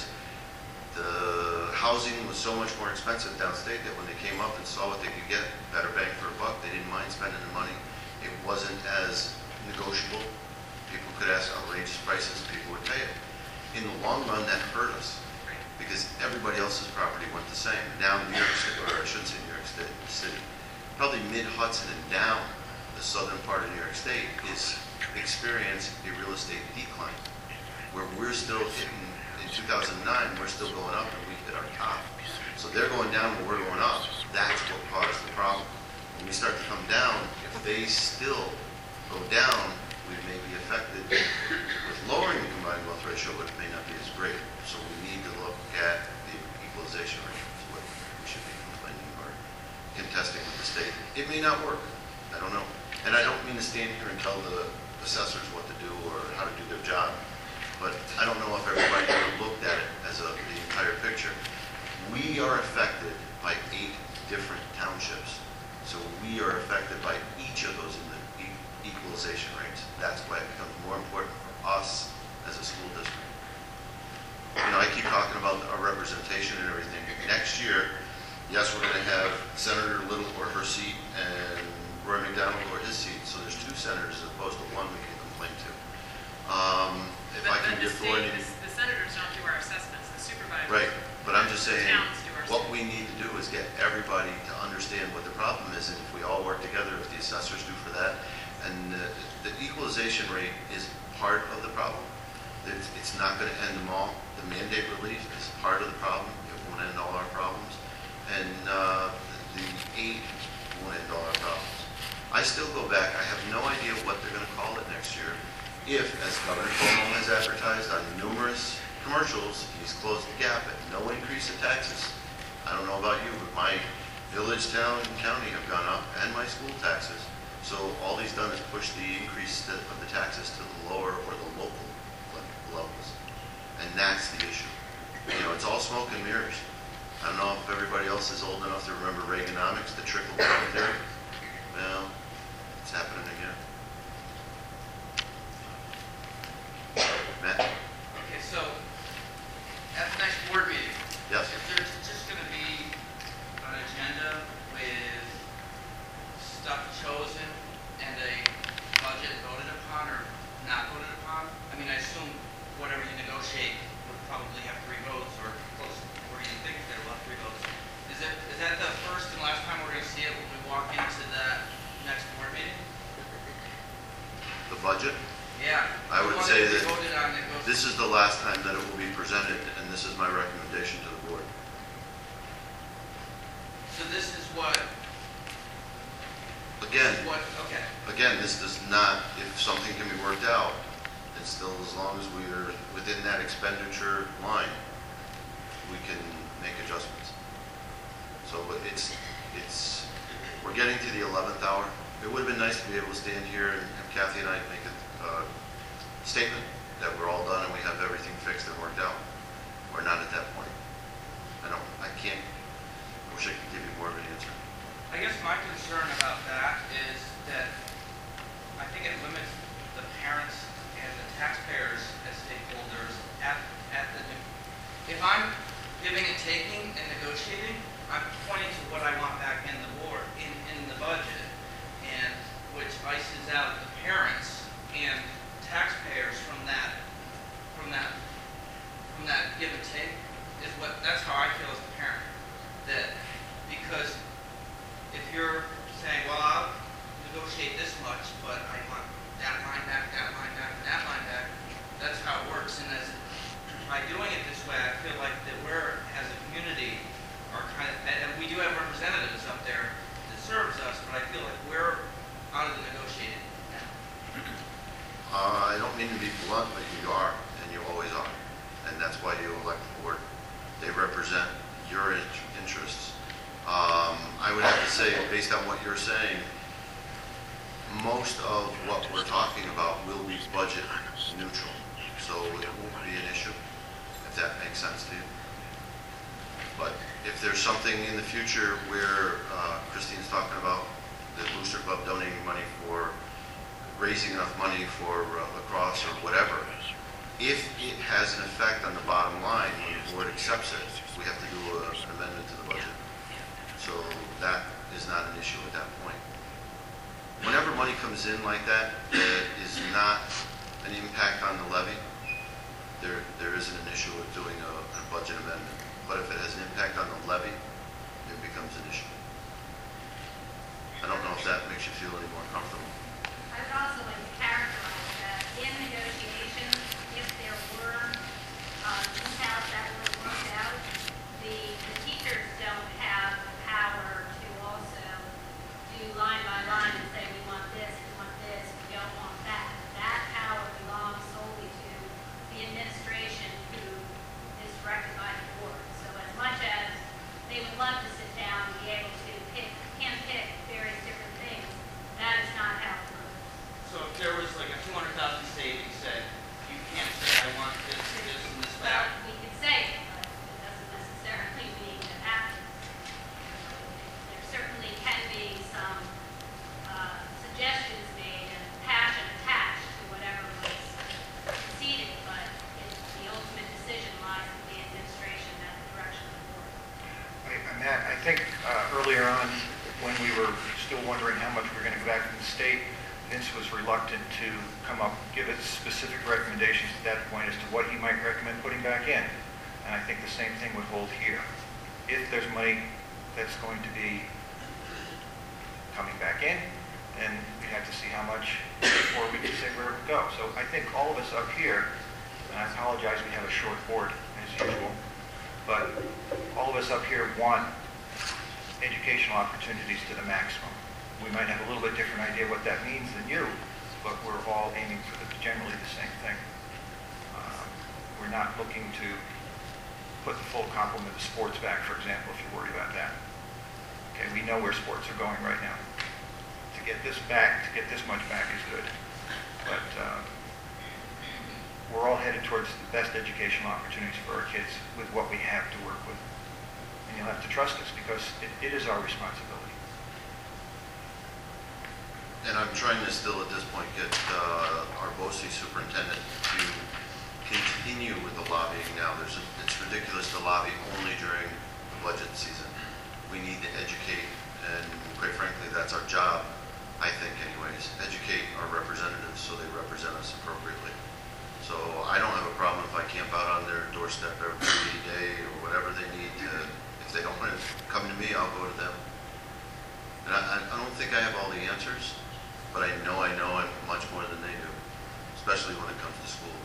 The housing was so much more expensive downstate that when they came up and saw what they could get, better bang for a buck, they didn't mind spending the money. It wasn't as negotiable. People could ask outrageous prices, people would pay it. In the long run, that hurt us, because everybody else's property went the same. Now New York City, or I shouldn't say New York State, City, probably mid-Hudson and down, the southern part of New York State, is experiencing a real estate decline, where we're still hitting, in two thousand nine, we're still going up and we hit our top. So they're going down when we're going up. That's what caused the problem. When we start to come down, if they still go down, we may be affected with lowering the combined wealth ratio, but it may not be as great. So we need to look at the equalization rate, what we should be complaining or contesting with the state. It may not work. I don't know. And I don't mean to stand here and tell the assessors what to do or how to do their job, but I don't know if everybody ever looked at it as a, the entire picture. We are affected by eight different townships. So we are affected by each of those in the e equalization rates. That's why it becomes more important for us as a school district. You know, I keep talking about our representation and everything. Next year, yes, we're going to have Senator Little or her seat and Roy McDonald or his seat. So there's two senators as opposed to one we can complain to. Um, if I can the the state, authority. the the senators don't do our assessments, the supervisors. Right, but I'm just the saying, towns do our what we need to do is get everybody to understand what the problem is, and if we all work together, if the assessors do for that, and uh, the equalization rate is part of the problem. It's, it's not going to end them all. The mandate relief is part of the problem. It won't end all our problems. And uh, the aid won't end all our problems. I still go back, I have no idea what they're going to call it next year. If, as Governor Cuomo has advertised on numerous commercials, he's closed the gap at no increase in taxes. I don't know about you, but my village, town, and county have gone up, and my school taxes. So all he's done is push the increase to- of the taxes to the lower or the local le- levels. And that's the issue. You know, it's all smoke and mirrors. I don't know if everybody else is old enough to remember Reaganomics, the trickle-down theory. Well, it's happening again. Matt? Okay, so at the next board meeting, Yes. if there's just going to be an agenda with stuff chosen and a budget voted upon or not voted upon, I mean, I assume whatever you negotiate would probably have three votes or close, or you think there will have three votes. Is it, is that the first and last time we're going to see it when we walk into that next board meeting? The budget? Yeah. I would The one say we that voted on that goes- this is the last time that it will be presented, and this is my recommendation to the board. So this is what, Again, what, okay. again, this does not, if something can be worked out, it's still, as long as we are within that expenditure line, we can make adjustments. So it's, it's, we're getting to the eleventh hour. It would have been nice to be able to stand here and have Kathy and I make a uh, statement that we're all done and we have everything fixed and worked out. We're not at that point. I don't, I can't, I wish I could give you more of an answer. I guess my concern about that is that I think it limits the parents and the taxpayers as stakeholders at, at the, if I'm giving and taking and negotiating, I'm pointing to what I want back in the board, in, in the budget, and which ices out the parents and taxpayers from that, from that, from that give and take, is what, that's how I feel as a parent. That, because if you're saying, well, I'll negotiate this much, but I want that line back, that line back, and that line back, that's how it works. And as, by doing it this way, I feel like that we're, as a community, are kind of, and we do have representatives up there that serves us, but I feel like we're out of the negotiating now. Uh, I don't mean to be blunt, but you are, and you always are. And that's why you elect the board. They represent your in- interests. Um, I would have to say, based on what you're saying, most of what we're talking about will be budget neutral. So it won't be an issue, if that makes sense to you. But if there's something in the future where uh, Christine's talking about the Booster Club donating money for raising enough money for uh, lacrosse or whatever, if it has an effect on the bottom line, when the board accepts it, we have to do a, an amendment to the budget. So that is not an issue at that point. Whenever money comes in like that, that is not an impact on the levy, there there isn't an issue of doing a, a budget amendment. But if it has an impact on the levy, it becomes an issue. I don't know if that makes you feel any more comfortable. I would also like to characterize that in negotiations, if there were uh, details that were worked out, the, the teachers don't have the power to also do line by line and say, we want this, we want this, we don't want that. That power belongs solely to the administration who is directed by the board. So as much as they would love to sit down and be able to pick, handpick various different things, that is not how it works. So if there was like a two hundred thousand savings, said, you can't say I want this, this, and this Well, back. we could say it, but it doesn't necessarily mean that happens. There certainly can be some uh, suggestions made and passion attached to whatever was conceded, but it, the ultimate decision lies with the administration at the direction of the board. I- Matt, I think uh, earlier on, when we were still wondering how much we we're going to go back from the state, Vince was reluctant to come up, give us specific recommendations at that point as to what he might recommend putting back in. And I think the same thing would hold here. If there's money that's going to be coming back in, then we'd have to see how much before we can say where it would go. So I think all of us up here, and I apologize, we have a short board as usual, but all of us up here want educational opportunities to the maximum. We might have a little bit different idea what that means than you, but we're all aiming for the, generally the same thing. Uh, we're not looking to put the full complement of sports back, for example, if you're worried about that. Okay, we know where sports are going right now. To get this back, to get this much back is good. But uh, we're all headed towards the best educational opportunities for our kids with what we have to work with. And you'll have to trust us because it, it is our responsibility. And I'm trying to still at this point get uh, our BOCES superintendent to continue with the lobbying now. There's a, it's ridiculous to lobby only during the budget season. We need to educate, and quite frankly, that's our job, I think anyways, educate our representatives so they represent us appropriately. So I don't have a problem if I camp out on their doorstep every day or whatever they need to. If they don't want to come to me, I'll go to them. And I, I don't think I have all the answers, but I know I know it much more than they do, especially when it comes to school.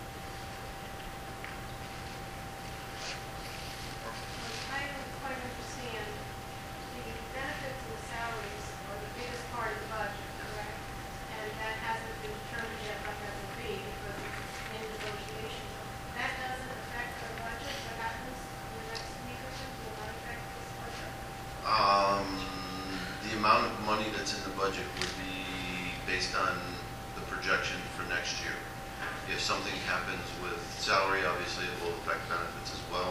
I don't quite understand, the benefits and the salaries are the biggest part of the budget, correct? And that hasn't been determined yet what that will be because it's in negotiations. That doesn't affect the budget, what happens in the next week or two, will not affect this budget? Um, the amount of money that's in the budget would be based on the projection for next year. If something happens with salary, obviously it will affect benefits as well.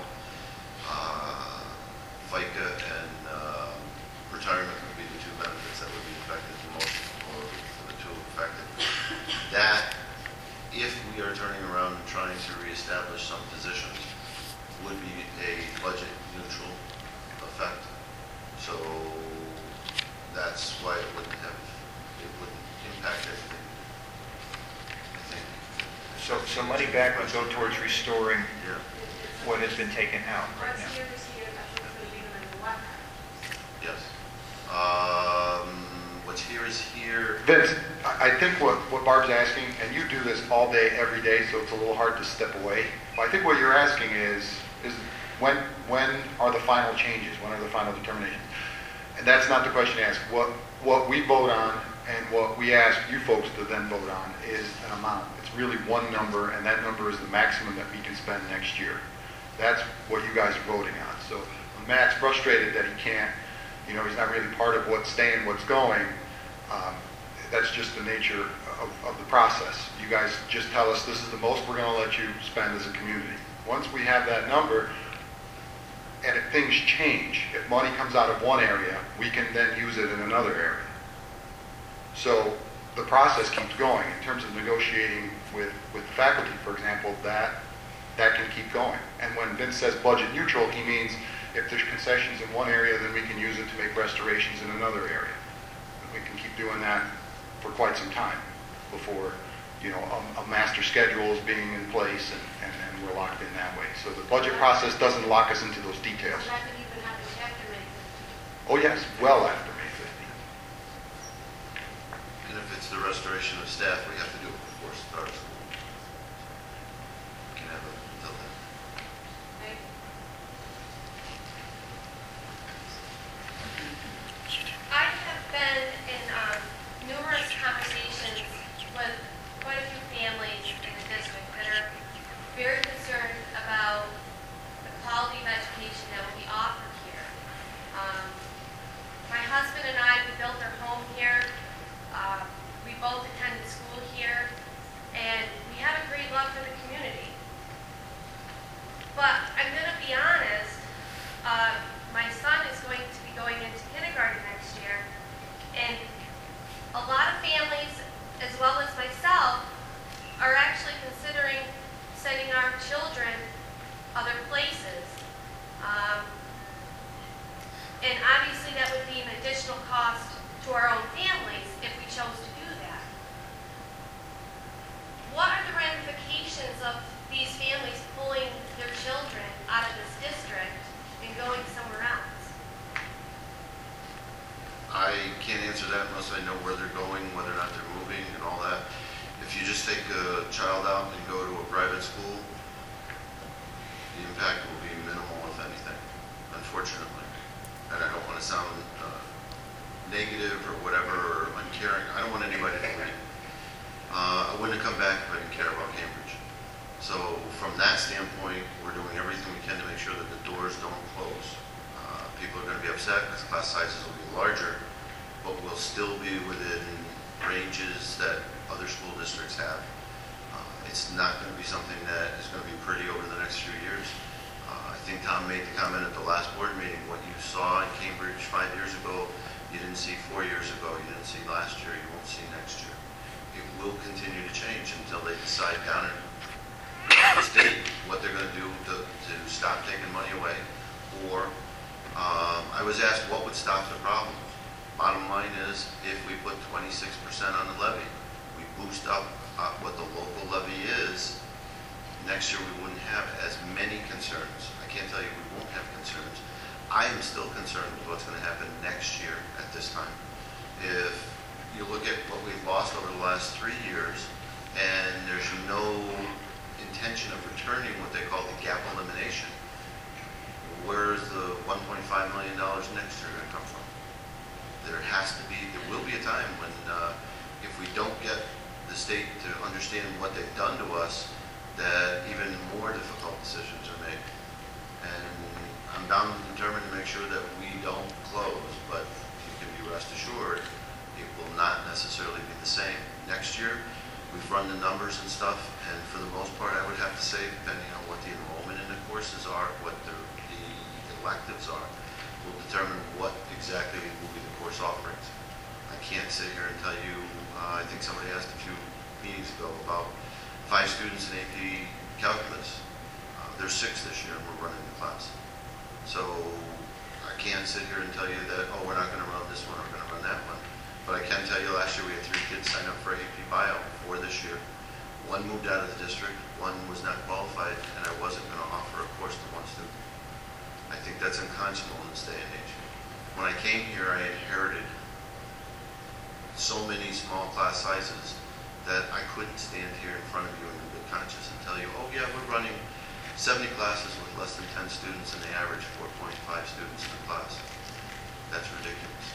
Uh, FICA and uh, retirement would be the two benefits that would be affected the most, or the two affected. That, if we are turning around and trying to reestablish some positions, would be a budget neutral effect. So that's why it wouldn't have, it wouldn't impact everything, I think. So, so money back would go towards restoring Yeah. what has been taken out right What's now. here is here, that's what's going to be no matter what happens. Yes. Um, what's here is here. Vince, I I think what, what Barb's asking, and you do this all day, every day, so it's a little hard to step away. But I think what you're asking is, is when, when are the final changes? When are the final determinations? And that's not the question asked. What, what we vote on and what we ask you folks to then vote on is an amount. It's really one number, and that number is the maximum that we can spend next year. That's what you guys are voting on. So when Matt's frustrated that he can't, you know, he's not really part of what's staying, what's going, um, that's just the nature of, of the process. You guys just tell us this is the most we're going to let you spend as a community. Once we have that number, and if things change, if money comes out of one area, we can then use it in another area. So the process keeps going. In terms of negotiating with, with the faculty, for example, that that can keep going. And when Vince says budget neutral, he means if there's concessions in one area, then we can use it to make restorations in another area. And we can keep doing that for quite some time before, you know, a, a master schedule is being in place and, and, and we're locked in that way. So the budget process doesn't lock us into those details. So that could even happen after May fifteenth. Oh yes, well after May fifteenth. And if it's the restoration of staff, we have to do it before start of school. We can have it until then. Thank you. I have been in um, numerous conversations with quite a few families in the district that are very concerned about the quality of education that will be offered here. Um, my husband and I, we built our home here. Uh, we both attended school here, and we have a great love for the community. But I'm going to be honest, uh, my son is going to be going into kindergarten next year, and a lot of families, as well as myself, are actually considering sending our children other places. Um, and obviously that would be an additional cost to our own families if we chose to do that. impact will be minimal, if anything, unfortunately. And I don't want to sound uh, negative or whatever, or uncaring. I don't want anybody to leave. Uh, I wouldn't have come back if I didn't care about Cambridge. So from that standpoint, we're doing everything we can to make sure that the doors don't close. Uh, people are going to be upset because class sizes will be larger, but we'll still be within ranges that other school districts have. Uh, it's not going to be something that is going to be pretty over the next few years. Uh, I think Tom made the comment at the last board meeting, what you saw in Cambridge five years ago, you didn't see four years ago, you didn't see last year, you won't see next year. It will continue to change until they decide down in the state what they're going to do to, to stop taking money away. Or um, I was asked what would stop the problem. Bottom line is, if we put twenty-six percent on the levy, we boost up uh, what the local levy is, next year we wouldn't have as many concerns. I can't tell you we won't have concerns. I am still concerned with what's going to happen next year at this time. If you look at what we've lost over the last three years, and there's no intention of returning what they call the gap elimination, where's the one point five million dollars next year going to come from? There has to be, there will be a time when uh, if we don't get the state to understand what they've done to us, that even more difficult decisions are made. And I'm bound and determined to make sure that we don't close, but you can be rest assured it will not necessarily be the same. Next year, we've run the numbers and stuff, and for the most part, I would have to say, depending on what the enrollment in the courses are, what the, the electives are, will determine what exactly will be the course offerings. I can't sit here and tell you, uh, I think somebody asked a few meetings ago about five students in A P Calculus. Uh, there's six this year and we're running the class. So I can't sit here and tell you that, oh, we're not going to run this one, we're going to run that one. But I can tell you last year we had three kids sign up for A P Bio for this year. One moved out of the district, one was not qualified, and I wasn't going to offer a course to one student. I think that's unconscionable in this day and age. When I came here, I inherited so many small class sizes that I couldn't stand here in front of you in good conscience and tell you, oh yeah, we're running seventy classes with less than ten students and they average four point five students in the class. That's ridiculous.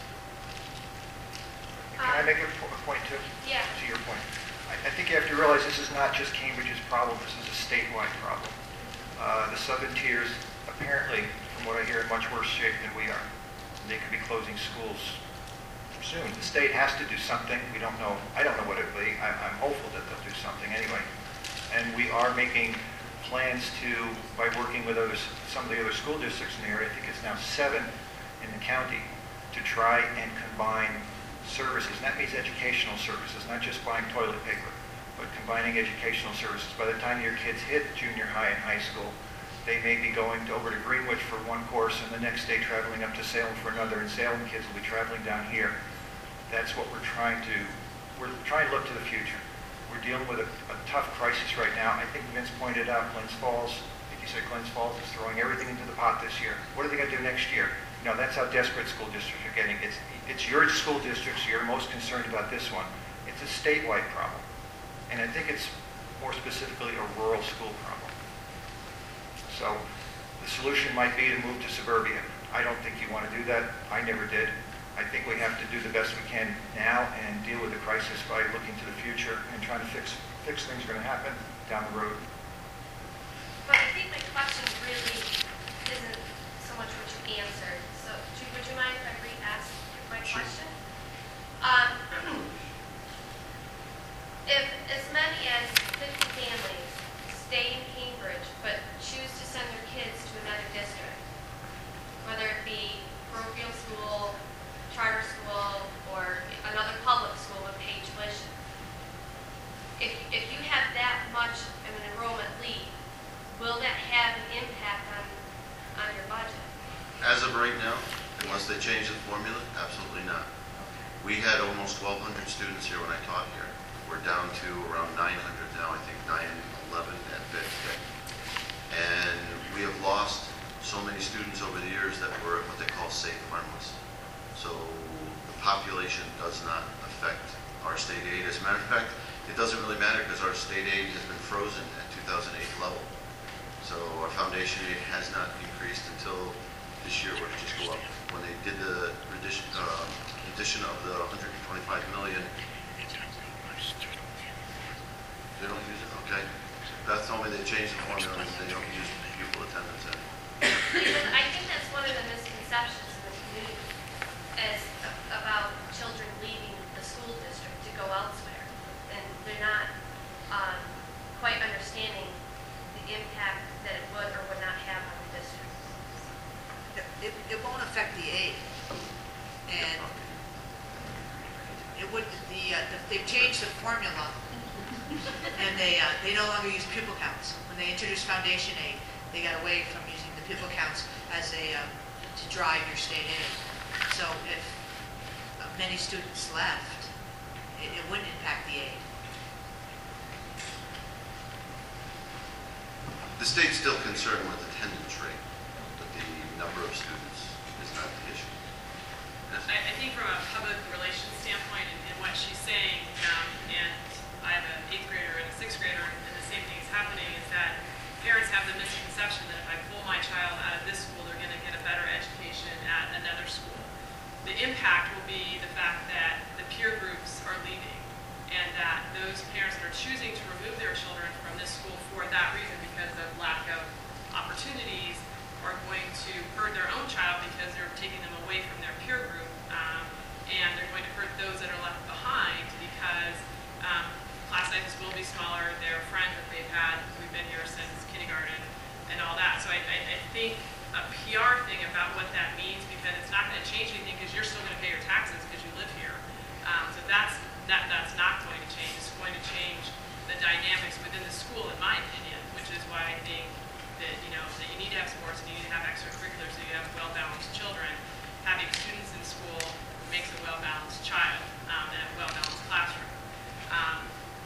Can I make a po- a point too? Yeah. To your point. I, I think you have to realize this is not just Cambridge's problem, this is a statewide problem. Uh, the southern tiers, apparently, from what I hear, in much worse shape than we are. They could be closing schools soon. The state has to do something. We don't know. I don't know what it will be. I'm, I'm hopeful that they'll do something anyway. And we are making plans to, by working with others, some of the other school districts in the area, I think it's now seven in the county, to try and combine services. And that means educational services, not just buying toilet paper, but combining educational services. By the time your kids hit junior high and high school, they may be going to, over to Greenwich for one course and the next day traveling up to Salem for another, and Salem kids will be traveling down here. That's what we're trying to, we're trying to look to the future. We're dealing with a, a tough crisis right now. I think Vince pointed out Glens Falls, I think you said Glens Falls is throwing everything into the pot this year. What are they going to do next year? You know, that's how desperate school districts are getting. It's, it's your school districts, you're most concerned about this one. It's a statewide problem. And I think it's more specifically a rural school problem. So the solution might be to move to suburbia. I don't think you want to do that. I never did. I think we have to do the best we can now and deal with the crisis by looking to the future and trying to fix fix things that are going to happen down the road. But I think my question really isn't so much what you answered. So do- would you mind if I re-ask my Sure. question? Um, if as many as fifty families stay in Cambridge but choose to send their kids to another district, whether it be parochial school, charter school, or another public school with paid tuition, if, if you have that much of an enrollment lead, will that have an impact on, on your budget? As of right now, unless they change the formula, absolutely not. We had almost twelve hundred students here when I taught here. We're down to around nine hundred now, I think nine eleven at Vic. And we have lost so many students over the years that were what they call safe harmless. So the population does not affect our state aid. As a matter of fact, it doesn't really matter because our state aid has been frozen at two thousand eight level. So our foundation aid has not increased until this year, where it just go up. When they did the addition, uh, addition of the one hundred twenty-five million, they don't use it, okay. Beth told me they changed the formula, and they don't use pupil attendance anymore. Because I think that's one of the misconceptions in the community is a- about children leaving the school district to go elsewhere. And they're not um, quite understanding the impact that it would or would not have on the district. It, it won't affect the aid. And it would, the, uh, the- they've changed the formula, and they, uh, they no longer use pupil counts. When they introduced foundation aid, they got away from using the pupil counts as a, um, to drive your state aid. So if uh, many students left, it, it wouldn't impact the aid. The state's still concerned with attendance rate, but the number of students is not the issue. Yes? I, I think from a public relations standpoint, and, and what she's saying, um, and I have an eighth grader and a sixth grader, and the same thing is happening, is that parents have the misconception that if I pull my child out of this school, they're going to get a better education at another school. The impact will be the fact that the peer groups are leaving, and that those parents that are choosing to remove their children from this school for that reason, because of lack of opportunities, are going to hurt their own child because they're taking them away from their peer group, um, and they're going to hurt those that are left behind because um, class sizes will be smaller. Their friends that they've had, we've been here since kindergarten, and all that. So I, I, I think a P R thing about what that means, because it's not going to change anything because you're still going to pay your taxes because you live here. Um, so that's that that's not going to change. It's going to change the dynamics within the school, in my opinion, which is why I think that you know that you need to have sports and you need to have extracurriculars so you have well-balanced children. Having students in school makes a well-balanced child um, and a well-balanced classroom. Um,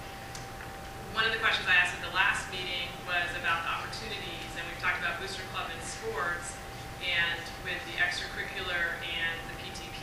One of the questions I asked at the last meeting was about the opportunities, and we've talked about Booster Club in sports, and with the extracurricular and the P T P,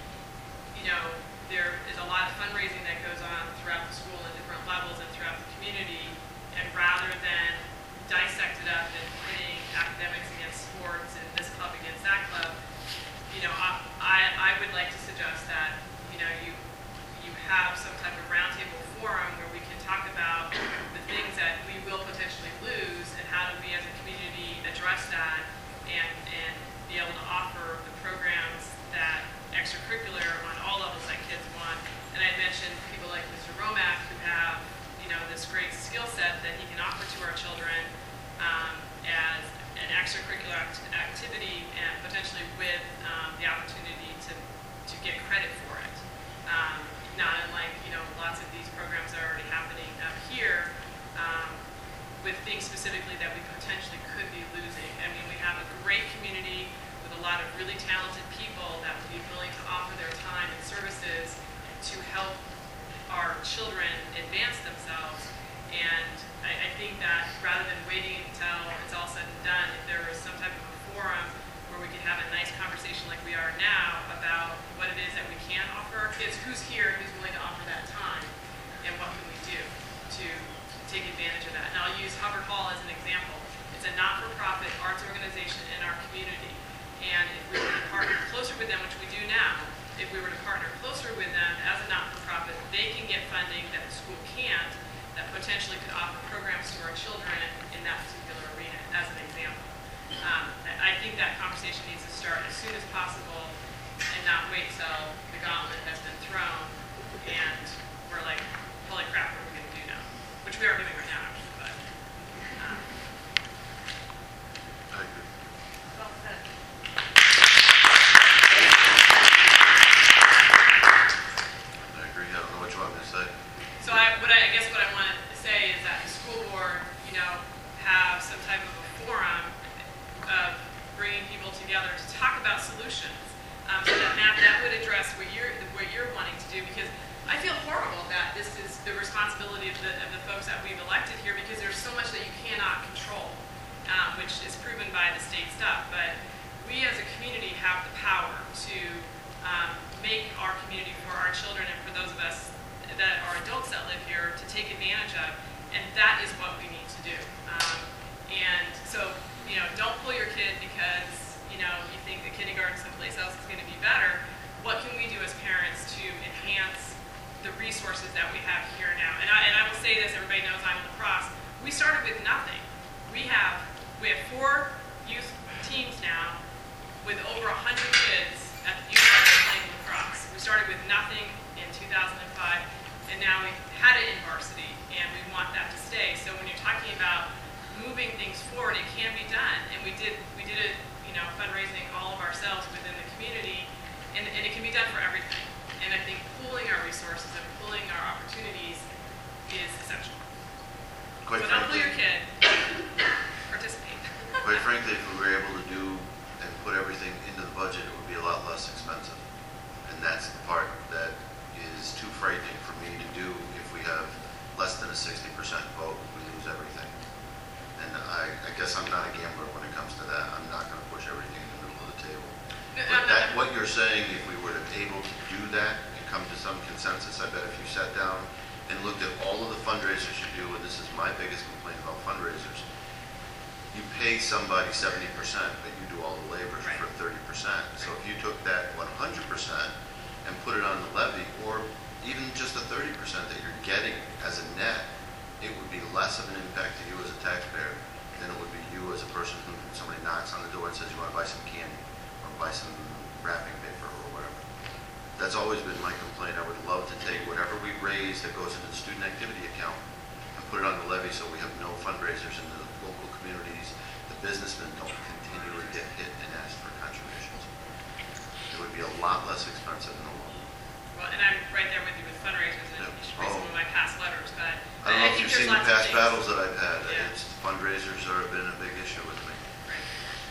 you know, there is a lot of fundraising that goes on throughout the school at different levels and throughout the community, and rather than dissect it up and putting academics against sports and this club against that club, you know, I, I, I would like to suggest that, you know, you you have some type of roundtable forum where we can talk about the things that we will potentially lose and how do we as a community address that and, and be able to offer the programs that extracurricular on all levels that kids want. And I mentioned people like Mister Romack who have, you know, this great skill set that he can offer to our children um, as an extracurricular act activity and potentially with um, the opportunity to, to get credit for it. Um, not unlike, you know, lots of these programs are already happening up here um, with things specifically that we potentially could be losing. I mean, we have a great community with a lot of really talented people that would be willing to offer their time and services to help our children advance themselves. And I, I think that rather than waiting until it's all said and done, if there was some type of a forum where we could have a nice conversation like we are now about what it is that we can offer our kids, who's here, who's willing to offer that time, and what can we do to take advantage of that. And I'll use Hubbard Hall as an example. It's a not-for-profit arts organization in our community, and if we were to partner closer with them, which we do now, if we were to partner closer with them as a not-for-profit, they can get funding that the school can't, that potentially could offer programs to our children in that particular arena, as an example. Um, I think that conversation needs to start as soon as possible and not wait till the gauntlet has been thrown and we're like, holy crap, what are we going to do now? Which we are doing right now, actually, but. Um. I agree. Well said. I agree. I don't know what you want me to say. So I, what I, I guess what I want to say is that the school board, you know, have some type of a forum of bringing people together to talk about solutions. Um, so that, Matt, that would address what you're, what you're wanting to do, because I feel horrible that this is the responsibility of the, of the folks that we've elected here, because there's so much that you cannot control, um, which is proven by the state stuff. But we as a community have the power to um, make our community for our children and for those of us that are adults that live here to take advantage of, and that is what we need to do. Um, and so We have, we have four youth teams now with over one hundred kids at the youth center playing lacrosse. We started with nothing in two thousand five, and now we've had it in varsity, and we want that to stay. So when you're talking about moving things forward, it can be done. And we did, we did it, you know, fundraising all of ourselves within the community, and, and it can be done for everything. And I think pooling our resources and pooling our opportunities is essential. Quite So don't pull frankly, your kid, participate. quite frankly, if we were able to do and put everything into the budget, it would be a lot less expensive. And that's the part that is too frightening for me to do. If we have less than a sixty percent vote, we lose everything. And I, I guess I'm not a gambler when it comes to that. I'm not going to push everything in the middle of the table. But that, what you're saying, if we were to able to do that and come to some consensus, I bet if you sat down and looked at all of the fundraisers you do, and this is my biggest complaint about fundraisers, you pay somebody seventy percent, but you do all the labor for thirty percent. So if you took that one hundred percent and put it on the levy, or even just the thirty percent that you're getting as a net, it would be less of an impact to you as a taxpayer than it would be you as a person who somebody knocks on the door and says, you want to buy some candy or buy some wrapping paper or whatever. That's always been my complaint. I would love to take whatever we raise that goes into the student activity account and put it on the levy so we have no fundraisers in the local communities. The businessmen don't continually get hit and ask for contributions. It would be a lot less expensive in the long run. Well, and I'm right there with you with fundraisers, and Yep. you should read some of my past letters, but I don't know if think you've there's seen the lots of past things. battles that I've had. Yeah. It's fundraisers have been a big issue with me. Right.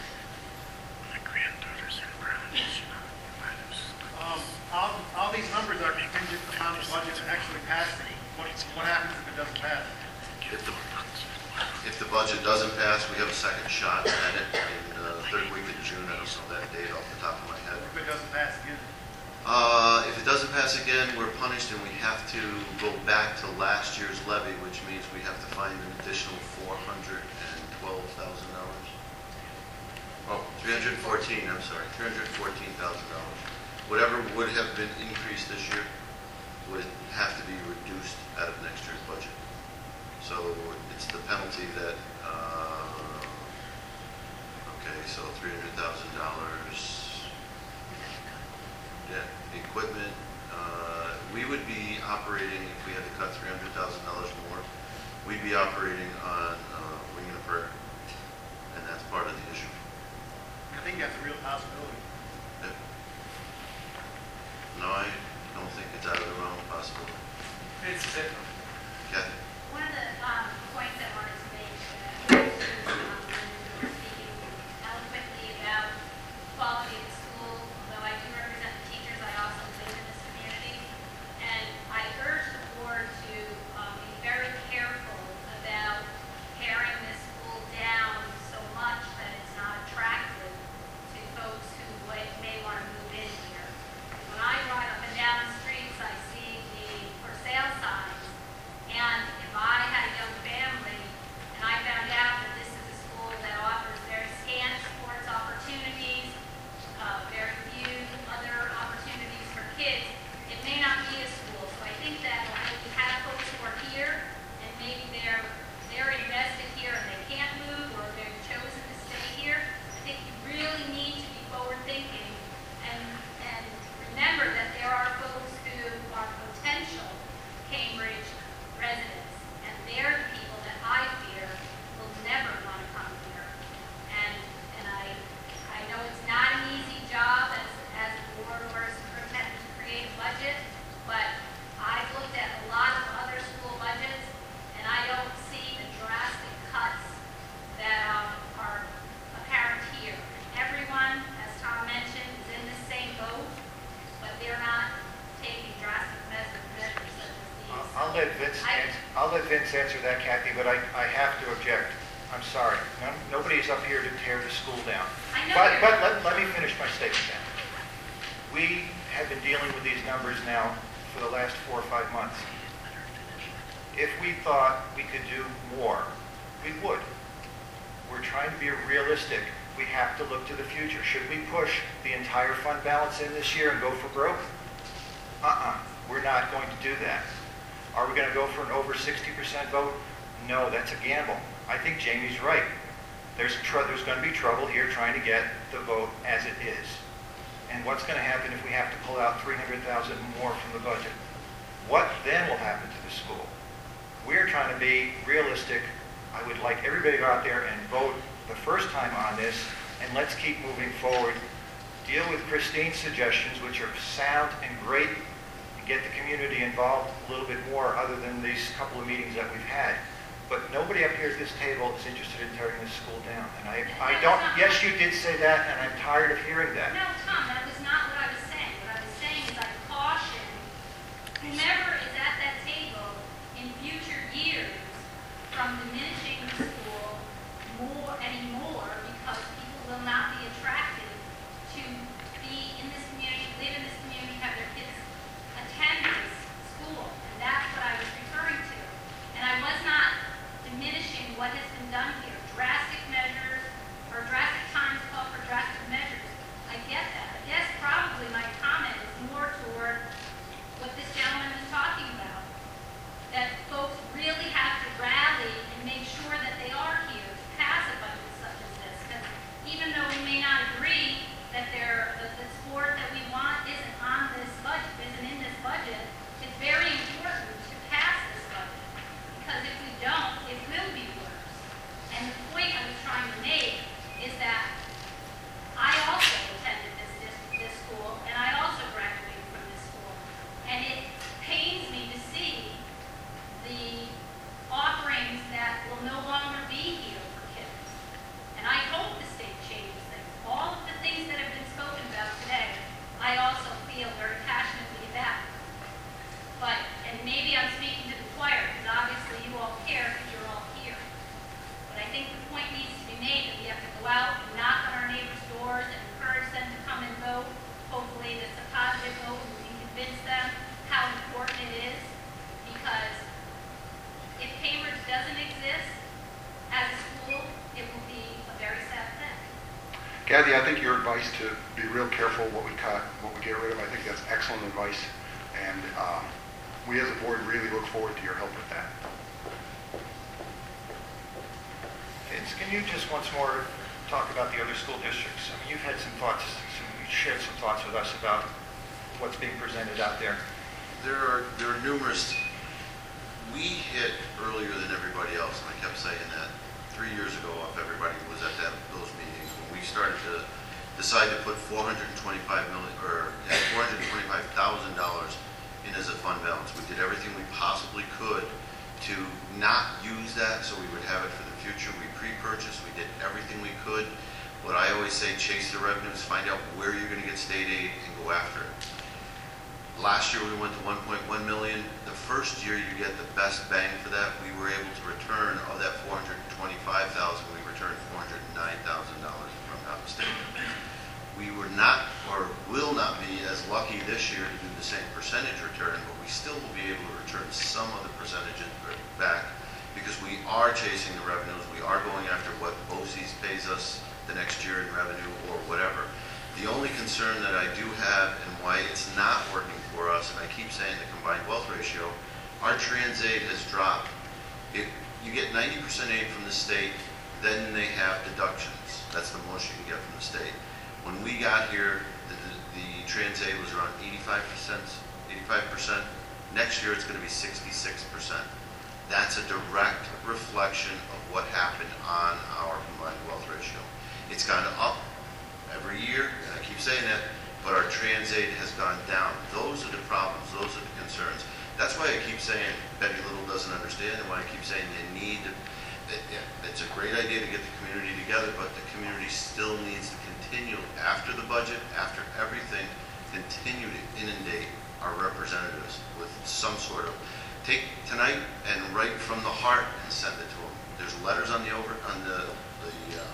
Um, all, all these numbers are contingent upon the budget actually passing. What, what happens if it doesn't pass? If the, if the budget doesn't pass, we have a second shot at it in the third week of June. I don't know that date off the top of my head. If it doesn't pass again? Uh, if it doesn't pass again, we're punished and we have to go back to last year's levy, which means we have to find an additional four hundred twelve thousand dollars. Oh, three hundred fourteen, I'm sorry, three hundred fourteen thousand dollars. Whatever would have been increased this year would have to be reduced out of next year's budget. So it's the penalty that, uh, okay, so three hundred thousand dollars. Yeah, the equipment, uh, we would be operating, if we had to cut three hundred thousand dollars more, we'd be operating on uh, wing and a prayer, and that's part of the issue. I think that's a real possibility. Yeah. No, I don't think it's out of the realm of possibility. It's, uh, Kathy? One of the um, points I wanted to make, uh, was, um, when you were speaking eloquently about quality of the school, although I do represent the teachers, I also live in this community. And I urge the board to um, be very careful about paring this school down so much that it's not attractive to folks who wa- may want to move in here. When I drive up and down the streets, I see the for sale signs, and if I had a young family and I found out that this is a school that offers very scant sports opportunities, uh, very few other opportunities for kids, it may not be a school. So I think that although we have folks who are here and maybe they're they're invested here and they can't move or they've chosen to stay here, I think you really need to be forward thinking and and remember that there are folks who are potential Cambridge residents, and they're the people that I fear will never want to come here. And and I I know it's not an easy job as as a board or a superintendent to create a budget, but I've looked at a lot of other school budgets, and I don't see the drastic cuts that um, are apparent here. Everyone, as Tom mentioned, is in the same boat, but they're not taking drastic measures measures such as these. I'll I'll let Vince, I- ans- I'll let Vince answer that, Kathy, but I, I have to object. I'm sorry. No- Nobody's up here to tear the school down. I know But, you're but not. let, let me finish my statement then. We have been dealing with these numbers now for the last four or five months. If we thought we could do more, we would. We're trying to be realistic. We have to look to the future. Should we push the entire fund balance in this year and go for growth? Uh-uh. We're not going to do that. Are we going to go for an over sixty percent vote? No, that's a gamble. I think Jamie's right. There's, tr- there's going to be trouble here trying to get the vote as it is. And what's going to happen if we have to pull out three hundred thousand dollars more from the budget? What then will happen to the school? We're trying to be realistic. I would like everybody to go out there and vote the first time on this, and let's keep moving forward. Deal with Christine's suggestions, which are sound and great, and get the community involved a little bit more other than these couple of meetings that we've had. But nobody up here at this table is interested in tearing this school down. And I, I don't, yes, you did say that, and I'm tired of hearing that. No, Tom, that was not what I was saying. What I was saying is I caution whomever is at that table in future years from diminishing the school more anymore, because people will not be attracted to be in this community, live in this community, have their kids attend this school. And that's what I was referring to. And I was not diminishing what has been done here. Drastic measures, or drastic times call for drastic measures. I get that. I guess probably my comment is more toward what this gentleman was talking about. That folks really have to rally and make sure that they are here to pass a budget such as this. Because even though we may not agree that there, that the sport that we want isn't on this budget, isn't in this budget, it's very important to pass this budget. Because if we don't, it will be worse. And the point I was trying to make is that I also attended this, this, this school, and I also graduated from this school. And it pains me to see the offerings that will no longer be here for kids. And I hope the state changes things. All of the things that have been spoken about today, I also feel very passionately about. But, and maybe I'm speaking to the choir, because obviously you all care because you're all here. But I think the point needs to be made that we have to go out and knock on our neighbors' doors and encourage them to come and vote. Hopefully it's a positive vote and we can convince them how important it is. Because if Cambridge doesn't exist as a school, it will be a very sad thing. Kathy, I think your advice to be real careful what we cut, what we get rid of, I think that's excellent advice. And um, we as a board really look forward to your help with that. Vince, can you just once more talk about the other school districts? I mean, you've had some thoughts, some, you shared some thoughts with us about what's being presented out there. There are, there are numerous, we hit earlier than everybody else, and I kept saying that three years ago if everybody was at that, those meetings, when we started to decide to put four hundred twenty-five million, or yeah, four hundred twenty-five thousand dollars in as a fund balance. We did everything we possibly could to not use that so we would have it for the future. We pre-purchased, we did everything we could. What I always say, chase the revenues, find out where you're going to get state aid and go after it. Last year we went to one point one million. The first year you get the best bang for that. We were able to return, of that four hundred twenty-five thousand dollars, we returned four hundred nine thousand dollars, if I'm not mistaken. We were not, or will not be, as lucky this year to do the same percentage return, but we still will be able to return some of the percentages back because we are chasing the revenues. We are going after what B O C E S pays us the next year in revenue or whatever. The only concern that I do have and why it's not working for us, and I keep saying the combined wealth ratio, our trans aid has dropped. It, you get ninety percent aid from the state, then they have deductions. That's the most you can get from the state. When we got here, the, the, the trans aid was around eighty-five percent, eighty-five percent. Next year it's going to be sixty-six percent. That's a direct reflection of what happened on our combined wealth ratio. It's gone up every year, and I keep saying that, but our trans aid has gone down. Those are the problems, those are the concerns. That's why I keep saying Betty Little doesn't understand, and why I keep saying you need to, it, it's a great idea to get the community together, but the community still needs to continue, after the budget, after everything, continue to inundate our representatives with some sort of, take tonight and write from the heart and send it to them. There's letters on the over, on the, the uh,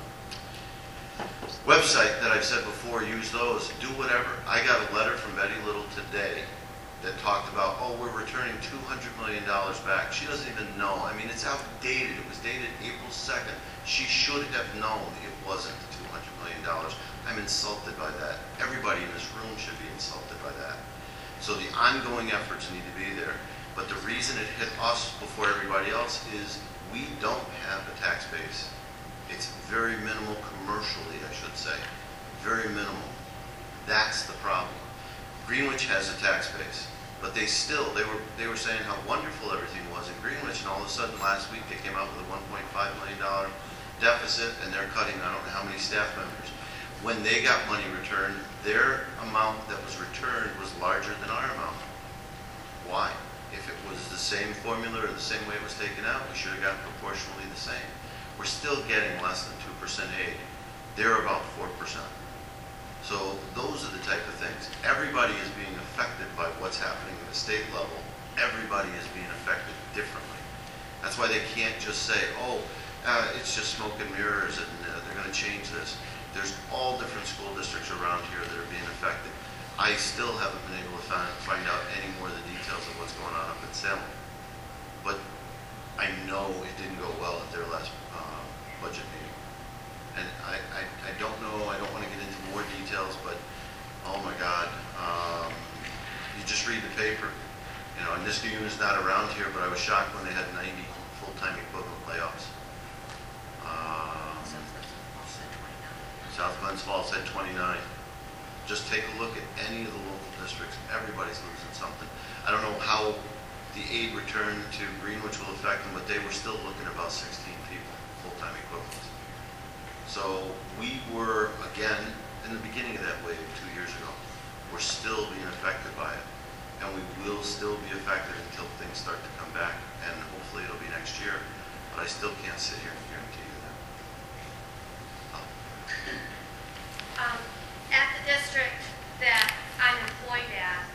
website that I've said before, use those, do whatever. I got a letter from Betty Little today that talked about, oh, we're returning two hundred million dollars back. She doesn't even know. I mean, it's outdated. It was dated April second. She should have known it wasn't two hundred million dollars. I'm insulted by that. Everybody in this room should be insulted by that. So the ongoing efforts need to be there. But the reason it hit us before everybody else is we don't have a tax base. It's very minimal commercially, I should say. Very minimal. That's the problem. Greenwich has a tax base, but they still, they were they were saying how wonderful everything was in Greenwich, and all of a sudden last week they came out with a one point five million dollars deficit, and they're cutting I don't know how many staff members. When they got money returned, their amount that was returned was larger than our amount. Why? If it was the same formula or the same way it was taken out, we should have gotten proportionally the same. We're still getting less than two percent aid. They're about four percent. So those are the type of things. Everybody is being affected by what's happening at the state level. Everybody is being affected differently. That's why they can't just say, oh, uh, it's just smoke and mirrors and uh, they're going to change this. There's all different school districts around here that are being affected. I still haven't been able to find, find out any more of the details of what's going on up in Salem. But I know it didn't go well at their last uh, budget meeting. And I, I, I don't know, I don't want to get into more details, but oh my God, um, you just read the paper. You know, and Niskayuna is not around here, but I was shocked when they had ninety full-time equivalent layoffs. Um, South Glens Falls had twenty-nine. Just take a look at any of the local districts. Everybody's losing something. I don't know how the aid return to Greenwich will affect them, but they were still looking at about sixteen people, full-time equivalents. So we were, again, in the beginning of that wave two years ago. We're still being affected by it. And we will still be affected until things start to come back. And hopefully it'll be next year. But I still can't sit here and guarantee you that. Um, at the district that I'm employed at,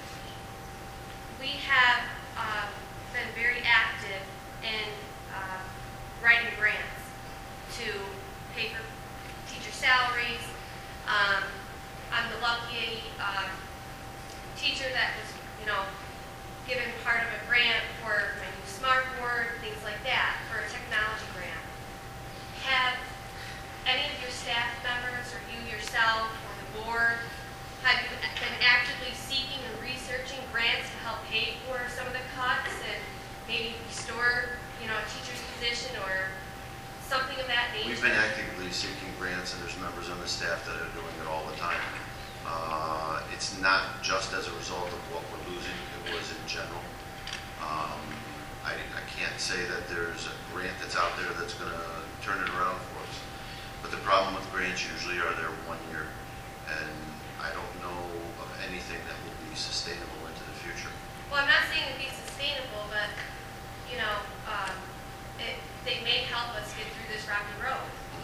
we have um, been very active in uh, writing grants to pay for teacher salaries. Um, I'm the lucky uh, teacher that was, you know, given part of a grant for my new smart board, things like that, for a technology grant. Have any of your staff members or you yourself or the board, have you been actively seeking and researching grants to help pay for some of the cuts and maybe restore, you know, a teacher's position or something of that nature? We've been actively seeking grants, and there's members on the staff that are doing it all the time. Uh, it's not just as a result of what we're losing, it was in general. Um, I, I can't say that there's a grant that's out there that's going to turn it around for us. But the problem with grants usually are they're one year, and I don't know of anything that will be sustainable into the future. Well, I'm not saying it'd be sustainable, but, you know, um, it, they may help us get through this rocky road.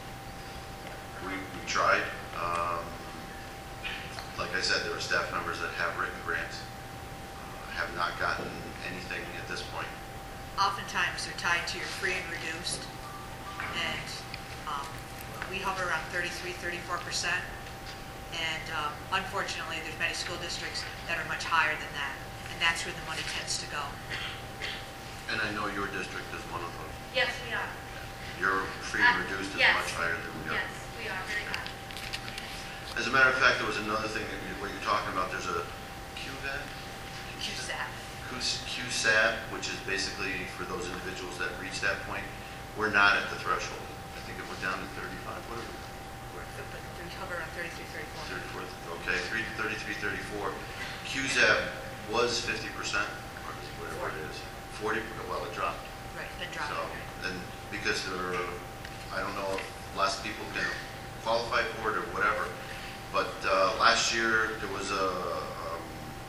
We, we tried. Um, like I said, there are staff members that have written grants, uh, have not gotten anything at this point. Oftentimes they're tied to your free and reduced, and um, we hover around thirty-three, thirty-four percent. And um, unfortunately, there's many school districts that are much higher than that, and that's where the money tends to go. And I know your district is one of those. Yes, we are. Your free and Uh, reduced is yes. much higher than we are. Yes, we are, very high. As a matter of fact, there was another thing that you, what you're talking about. There's a Q V A D? Q S A P. Q S A P, which is basically for those individuals that reach that point. We're not at the threshold. I think it went down to thirty-five. What are we? We hover around thirty-three, thirty-four. thirty-four. Okay, three, thirty-three, thirty-four. Q S A P was fifty percent, or whatever it is. forty, well, it dropped. Right, then drop So, it. and because there are, I don't know if less people can qualify for it or whatever, but uh, last year there was a, um,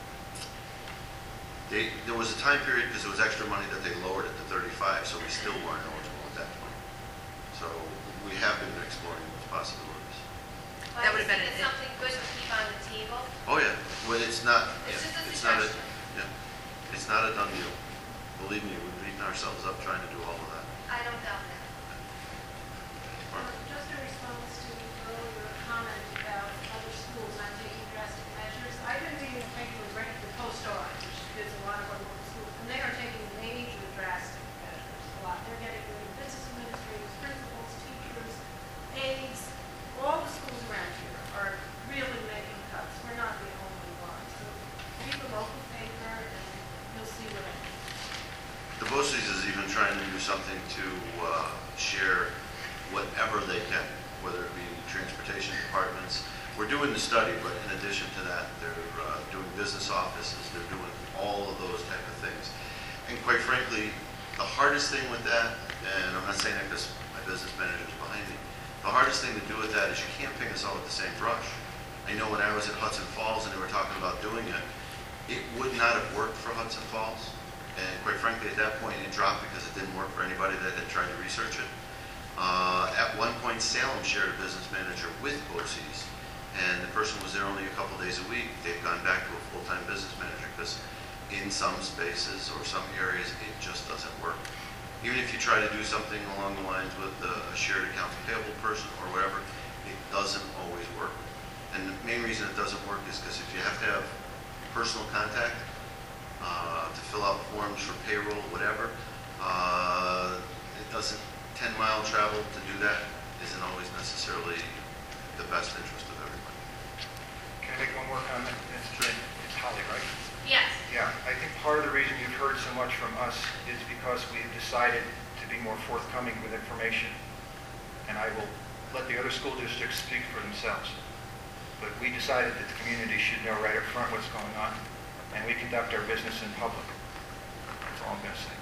they, there was a time period because there was extra money that they lowered it to thirty-five, so we still weren't eligible at that point. So we have been exploring those possibilities. Well, That would have been I an- just think it's something good to keep on the table. Oh yeah, but it's not, It's yeah, just a it's not a, suggestion. yeah, it's not a done deal. Believe me, we've beaten ourselves up trying to do all of that. I don't doubt that. Um, Just in response to the earlier comment about other schools not taking drastic measures, I've been reading the paper with the Post-Star, which gives a lot of our local schools, and they are taking major drastic measures, a lot. They're getting rid of business administrators, principals, teachers, aides, all the schools around here are really making cuts. We're not the only ones. So read the local paper and you'll see what I mean. The BOCES is even trying to do something to they can, whether it be transportation departments. We're doing the study, but in addition to that, they're uh, doing business offices, they're doing all of those type of things. And quite frankly, the hardest thing with that, and I'm not saying that because my business manager is behind me, the hardest thing to do with that is you can't paint us all with the same brush. I know when I was at Hudson Falls and they were talking about doing it, it would not have worked for Hudson Falls. And quite frankly, at that point, it dropped because it didn't work for anybody that had tried to research it. Uh, at one point, Salem shared a business manager with BOCES, and the person was there only a couple days a week. They've gone back to a full-time business manager because in some spaces or some areas, it just doesn't work. Even if you try to do something along the lines with a shared accounts payable person or whatever, it doesn't always work. And the main reason it doesn't work is because if you have to have personal contact uh, to fill out forms for payroll, whatever, uh, it doesn't, ten mile travel to do that isn't always necessarily the best interest of everybody. Can I make one more comment? It's, it's Holly, right? Yes. Yeah, I think part of the reason you've heard so much from us is because we've decided to be more forthcoming with information. And I will let the other school districts speak for themselves. But we decided that the community should know right up front what's going on, and we conduct our business in public. That's all I'm going to say.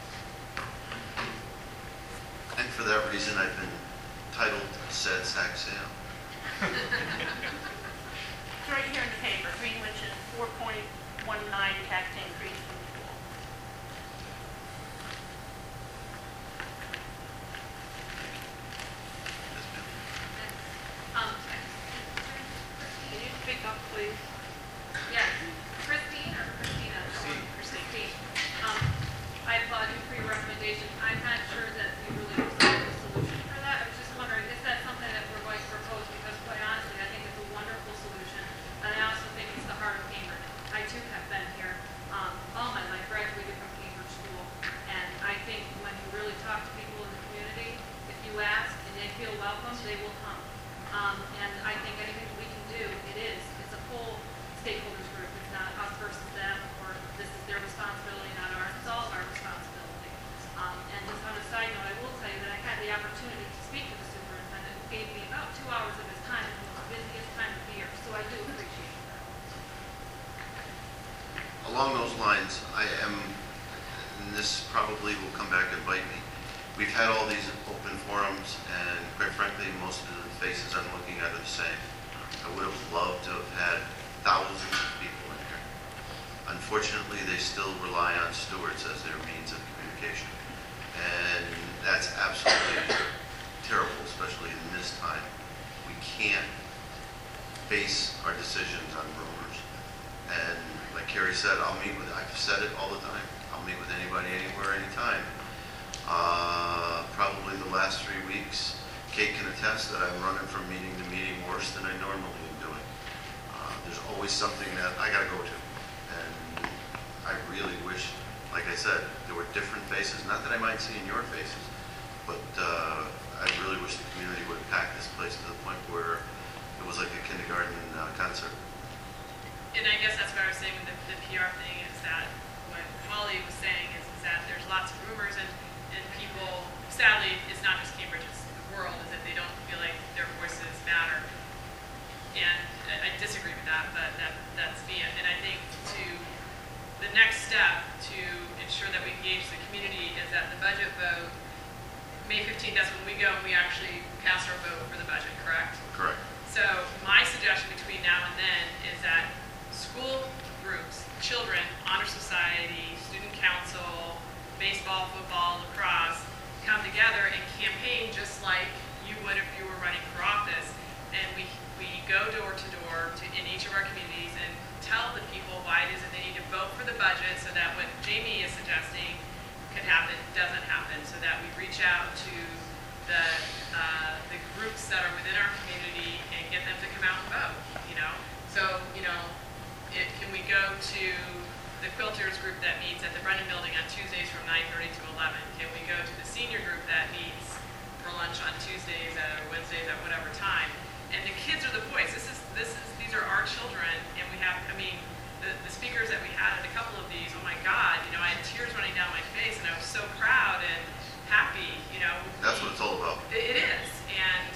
And for that reason, I've been titled Sad Sack Sam. It's right here in the paper, Greenwich's four point one nine tax increase from the school. Um, Can you speak up, please? yes, Christine or Christina? Christine. Christine. Um, I applaud you for your recommendation. I'm not sure that we really have a solution for that. I was just wondering, is that something that we're going to propose? Because quite honestly, I think it's a wonderful solution. And I also think it's the heart of Cambridge. I too have been here um, all my life, graduated from Cambridge School. And I think when you really talk to people in the community, if you ask and they feel welcome, they will come. Um, and I think anything we can do, it is. It's a full stakeholders group. It's not us versus them, or this is their responsibility, not ours. It's all our responsibility. Um, and just on a side note, I will tell you that I had the opportunity to speak to the superintendent, who gave me about two hours of his time in the busiest time of the year. So I do appreciate that. Along those lines, I am, and this probably will come back and bite me, we've had all these open forums, and quite frankly, most of the faces I'm looking at are the same. I would have loved to have had thousands of people in here. Unfortunately, they still rely on stewards as their means of communication. And that's absolutely terrible, especially in this time. We can't base our decisions on rumors. And like Carrie said, I'll meet with, I've said it all the time, I'll meet with anybody, anywhere, anytime. Uh, probably the last three weeks, Kate can attest that I'm running from meeting to meeting worse than I normally am doing. Uh, there's always something that I gotta go to. And I really wish, like I said, there were different faces, not that I might see in your faces, but uh, I really wish the community would have packed this place to the point where it was like a kindergarten uh, concert. And I guess that's what I was saying with the, the P R thing, is that what Holly was saying is, is that there's lots of rumors, and, and people, sadly, it's not just Cambridge, it's the world, is that they don't feel like their voices matter. And I, I disagree with that, but that, that's me. And I think to, the next step to ensure that we engage the community is that the budget vote, May fifteenth, that's when we go and we actually cast our vote for the budget, correct? Correct. So my suggestion between now and then is that school groups, children, honor society, student council, baseball, football, lacrosse, come together and campaign just like you would if you were running for office. And we, we go door to door to, in each of our communities and tell the people why it is that they need to vote for the budget, so that what Jamie is suggesting could happen, doesn't happen, so that we reach out to the, uh, the groups that are within our community and get them to come out and vote, you know? So, you know, it, can we go to the quilters group that meets at the Brennan Building on Tuesdays from nine thirty to eleven? Can we go to the senior group that meets for lunch on Tuesdays or Wednesdays at whatever time? And the kids are the voice. This is, this is, these are our children, and we have, I mean, the, the speakers that we had at a couple of these, oh my God, you know, I had tears running down my face, and I was so proud and happy, you know. That's what it's all about. It, it is, and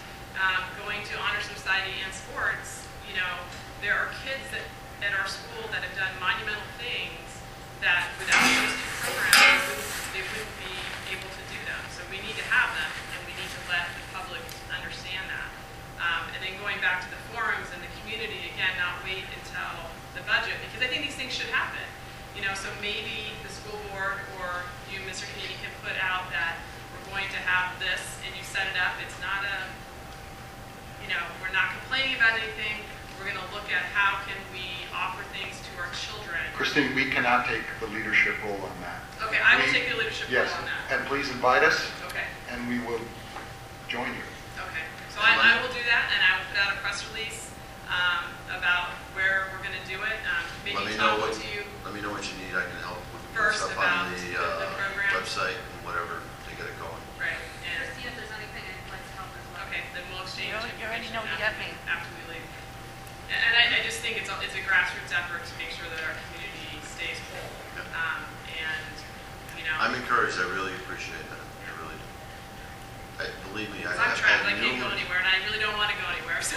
things should happen. You know, so maybe the school board or you, Mister Kennedy, can put out that we're going to have this, and you set it up. It's not a, you know, we're not complaining about anything. We're going to look at how can we offer things to our children. Christine, we cannot take the leadership role on that. Okay, I will We- take the leadership Yes, role on that. and please invite us, Okay, and we will join you. okay. So I, I will do that, and I will put out a press release um, about where we're going to do it. Um, Let maybe me know talk what, to you let me know what you need, I can help with first stuff about on the, the- the uh, program. website and whatever to get it going. right, and, Christine, if there's anything I'd like to help as well. okay, then we'll exchange You already- you already information know you after, got me. after we leave. And and I, I just think it's a, it's a grassroots effort to make sure that our community stays whole. Yeah. Um, and, you know. I'm encouraged, I really appreciate that, I really do. I, believe me, I Because I'm have trapped, I had can't go numerous. anywhere, and I really don't want to go anywhere, so.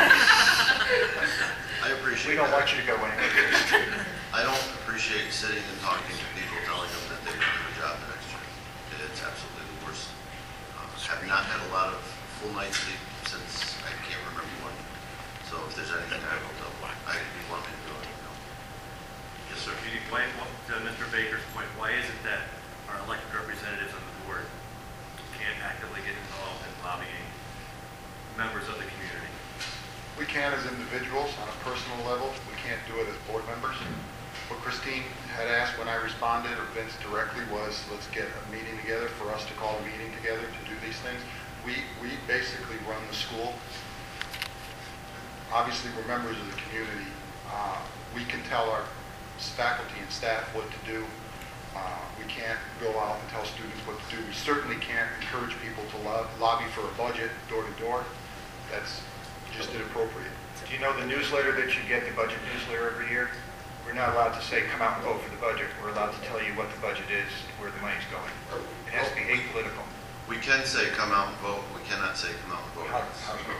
I appreciate We don't that. want you to go anywhere. I don't appreciate sitting and talking to people, telling them that they don't have a job the next year. It's absolutely the worst. Uh, Have not had a lot of full night's sleep since I can't remember when. So if there's anything I will tell, I you want me to do it, you know. Yes, sir. Meaning, why, what- to Mister Baker's point, why is it that our elected representatives on the board can't actively get involved in lobbying members of the community? We can as individuals on a personal level, we can't do it as board members. What Christine had asked when I responded, or Vince directly, was let's get a meeting together, for us to call a meeting together to do these things. We, we basically run the school. Obviously, we're members of the community. Uh, we can tell our faculty and staff what to do. Uh, we can't go out and tell students what to do. We certainly can't encourage people to lo- lobby for a budget door to door. That's just inappropriate. Do you know the newsletter that you get, the budget newsletter every year? We're not allowed to say, come out and vote for the budget. We're allowed to tell you what the budget is, where the money's going. It has to be apolitical. We can say come out and vote, we cannot say come out and vote. How- how-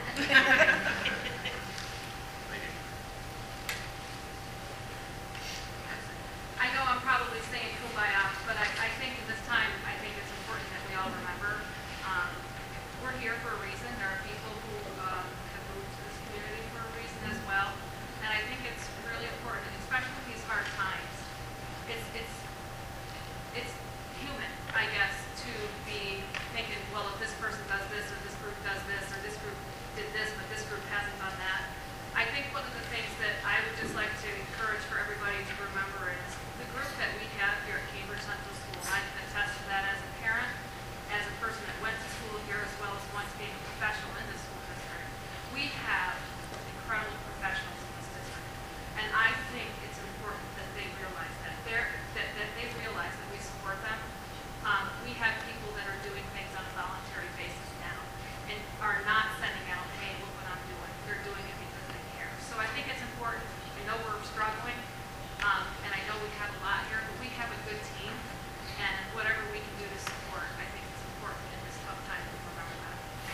I know I'm probably saying kumbaya, but I, I think at this time, I think it's important that we all remember, um, we're here for a reason. There are people who, um, have moved to this community for a reason as well. And I think it's really important, especially in these hard times. It's, it's, it's human, I guess, to be thinking, well, if this person does this, or this group does this, or this group did this, but this group hasn't done that. I think one of the things that I would just like to encourage for everybody to remember is the group that we have here at Cambridge Central School. I can attest to that as a parent, as a person that went to school here, as well as once being a professional in this school district. We have incredible professionals in this district. And I think it's important that they realize that. They're, that, that they realize that we support them. Um, we have people that are doing things on a voluntary basis now and are not sending out, hey, look what I'm doing. They're doing it because they care. So I think it's important. I know we're struggling, um, and I know we have a lot here, but we have a good team. And whatever we can do to support, I think it's important in this tough time to remember that.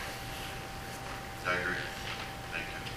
I agree. Thank you.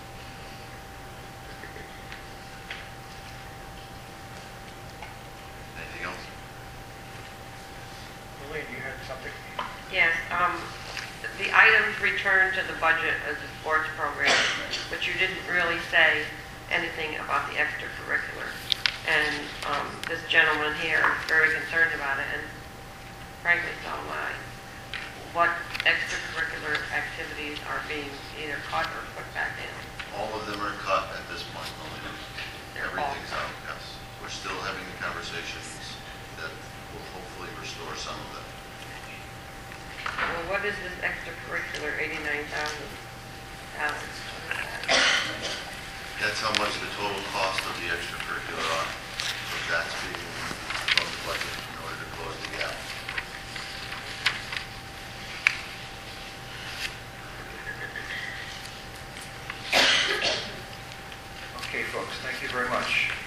Anything else? Lillian, you had something? Yes, um, the items returned to the budget as a sports program, but you didn't really say anything about the extracurricular. And, um, this gentleman here is very concerned about it, and frankly, so am I. What extracurricular activities are being either cut or put back in? All of them are cut at this point, Melanie. They're all Everything's out, yes. We're still having the conversations that will hopefully restore some of them. Well, what is this extracurricular eighty-nine thousand dollars? That's how much the total cost of the extracurricular are. So that's being from the budget in order to close the gap. Okay, folks, thank you very much.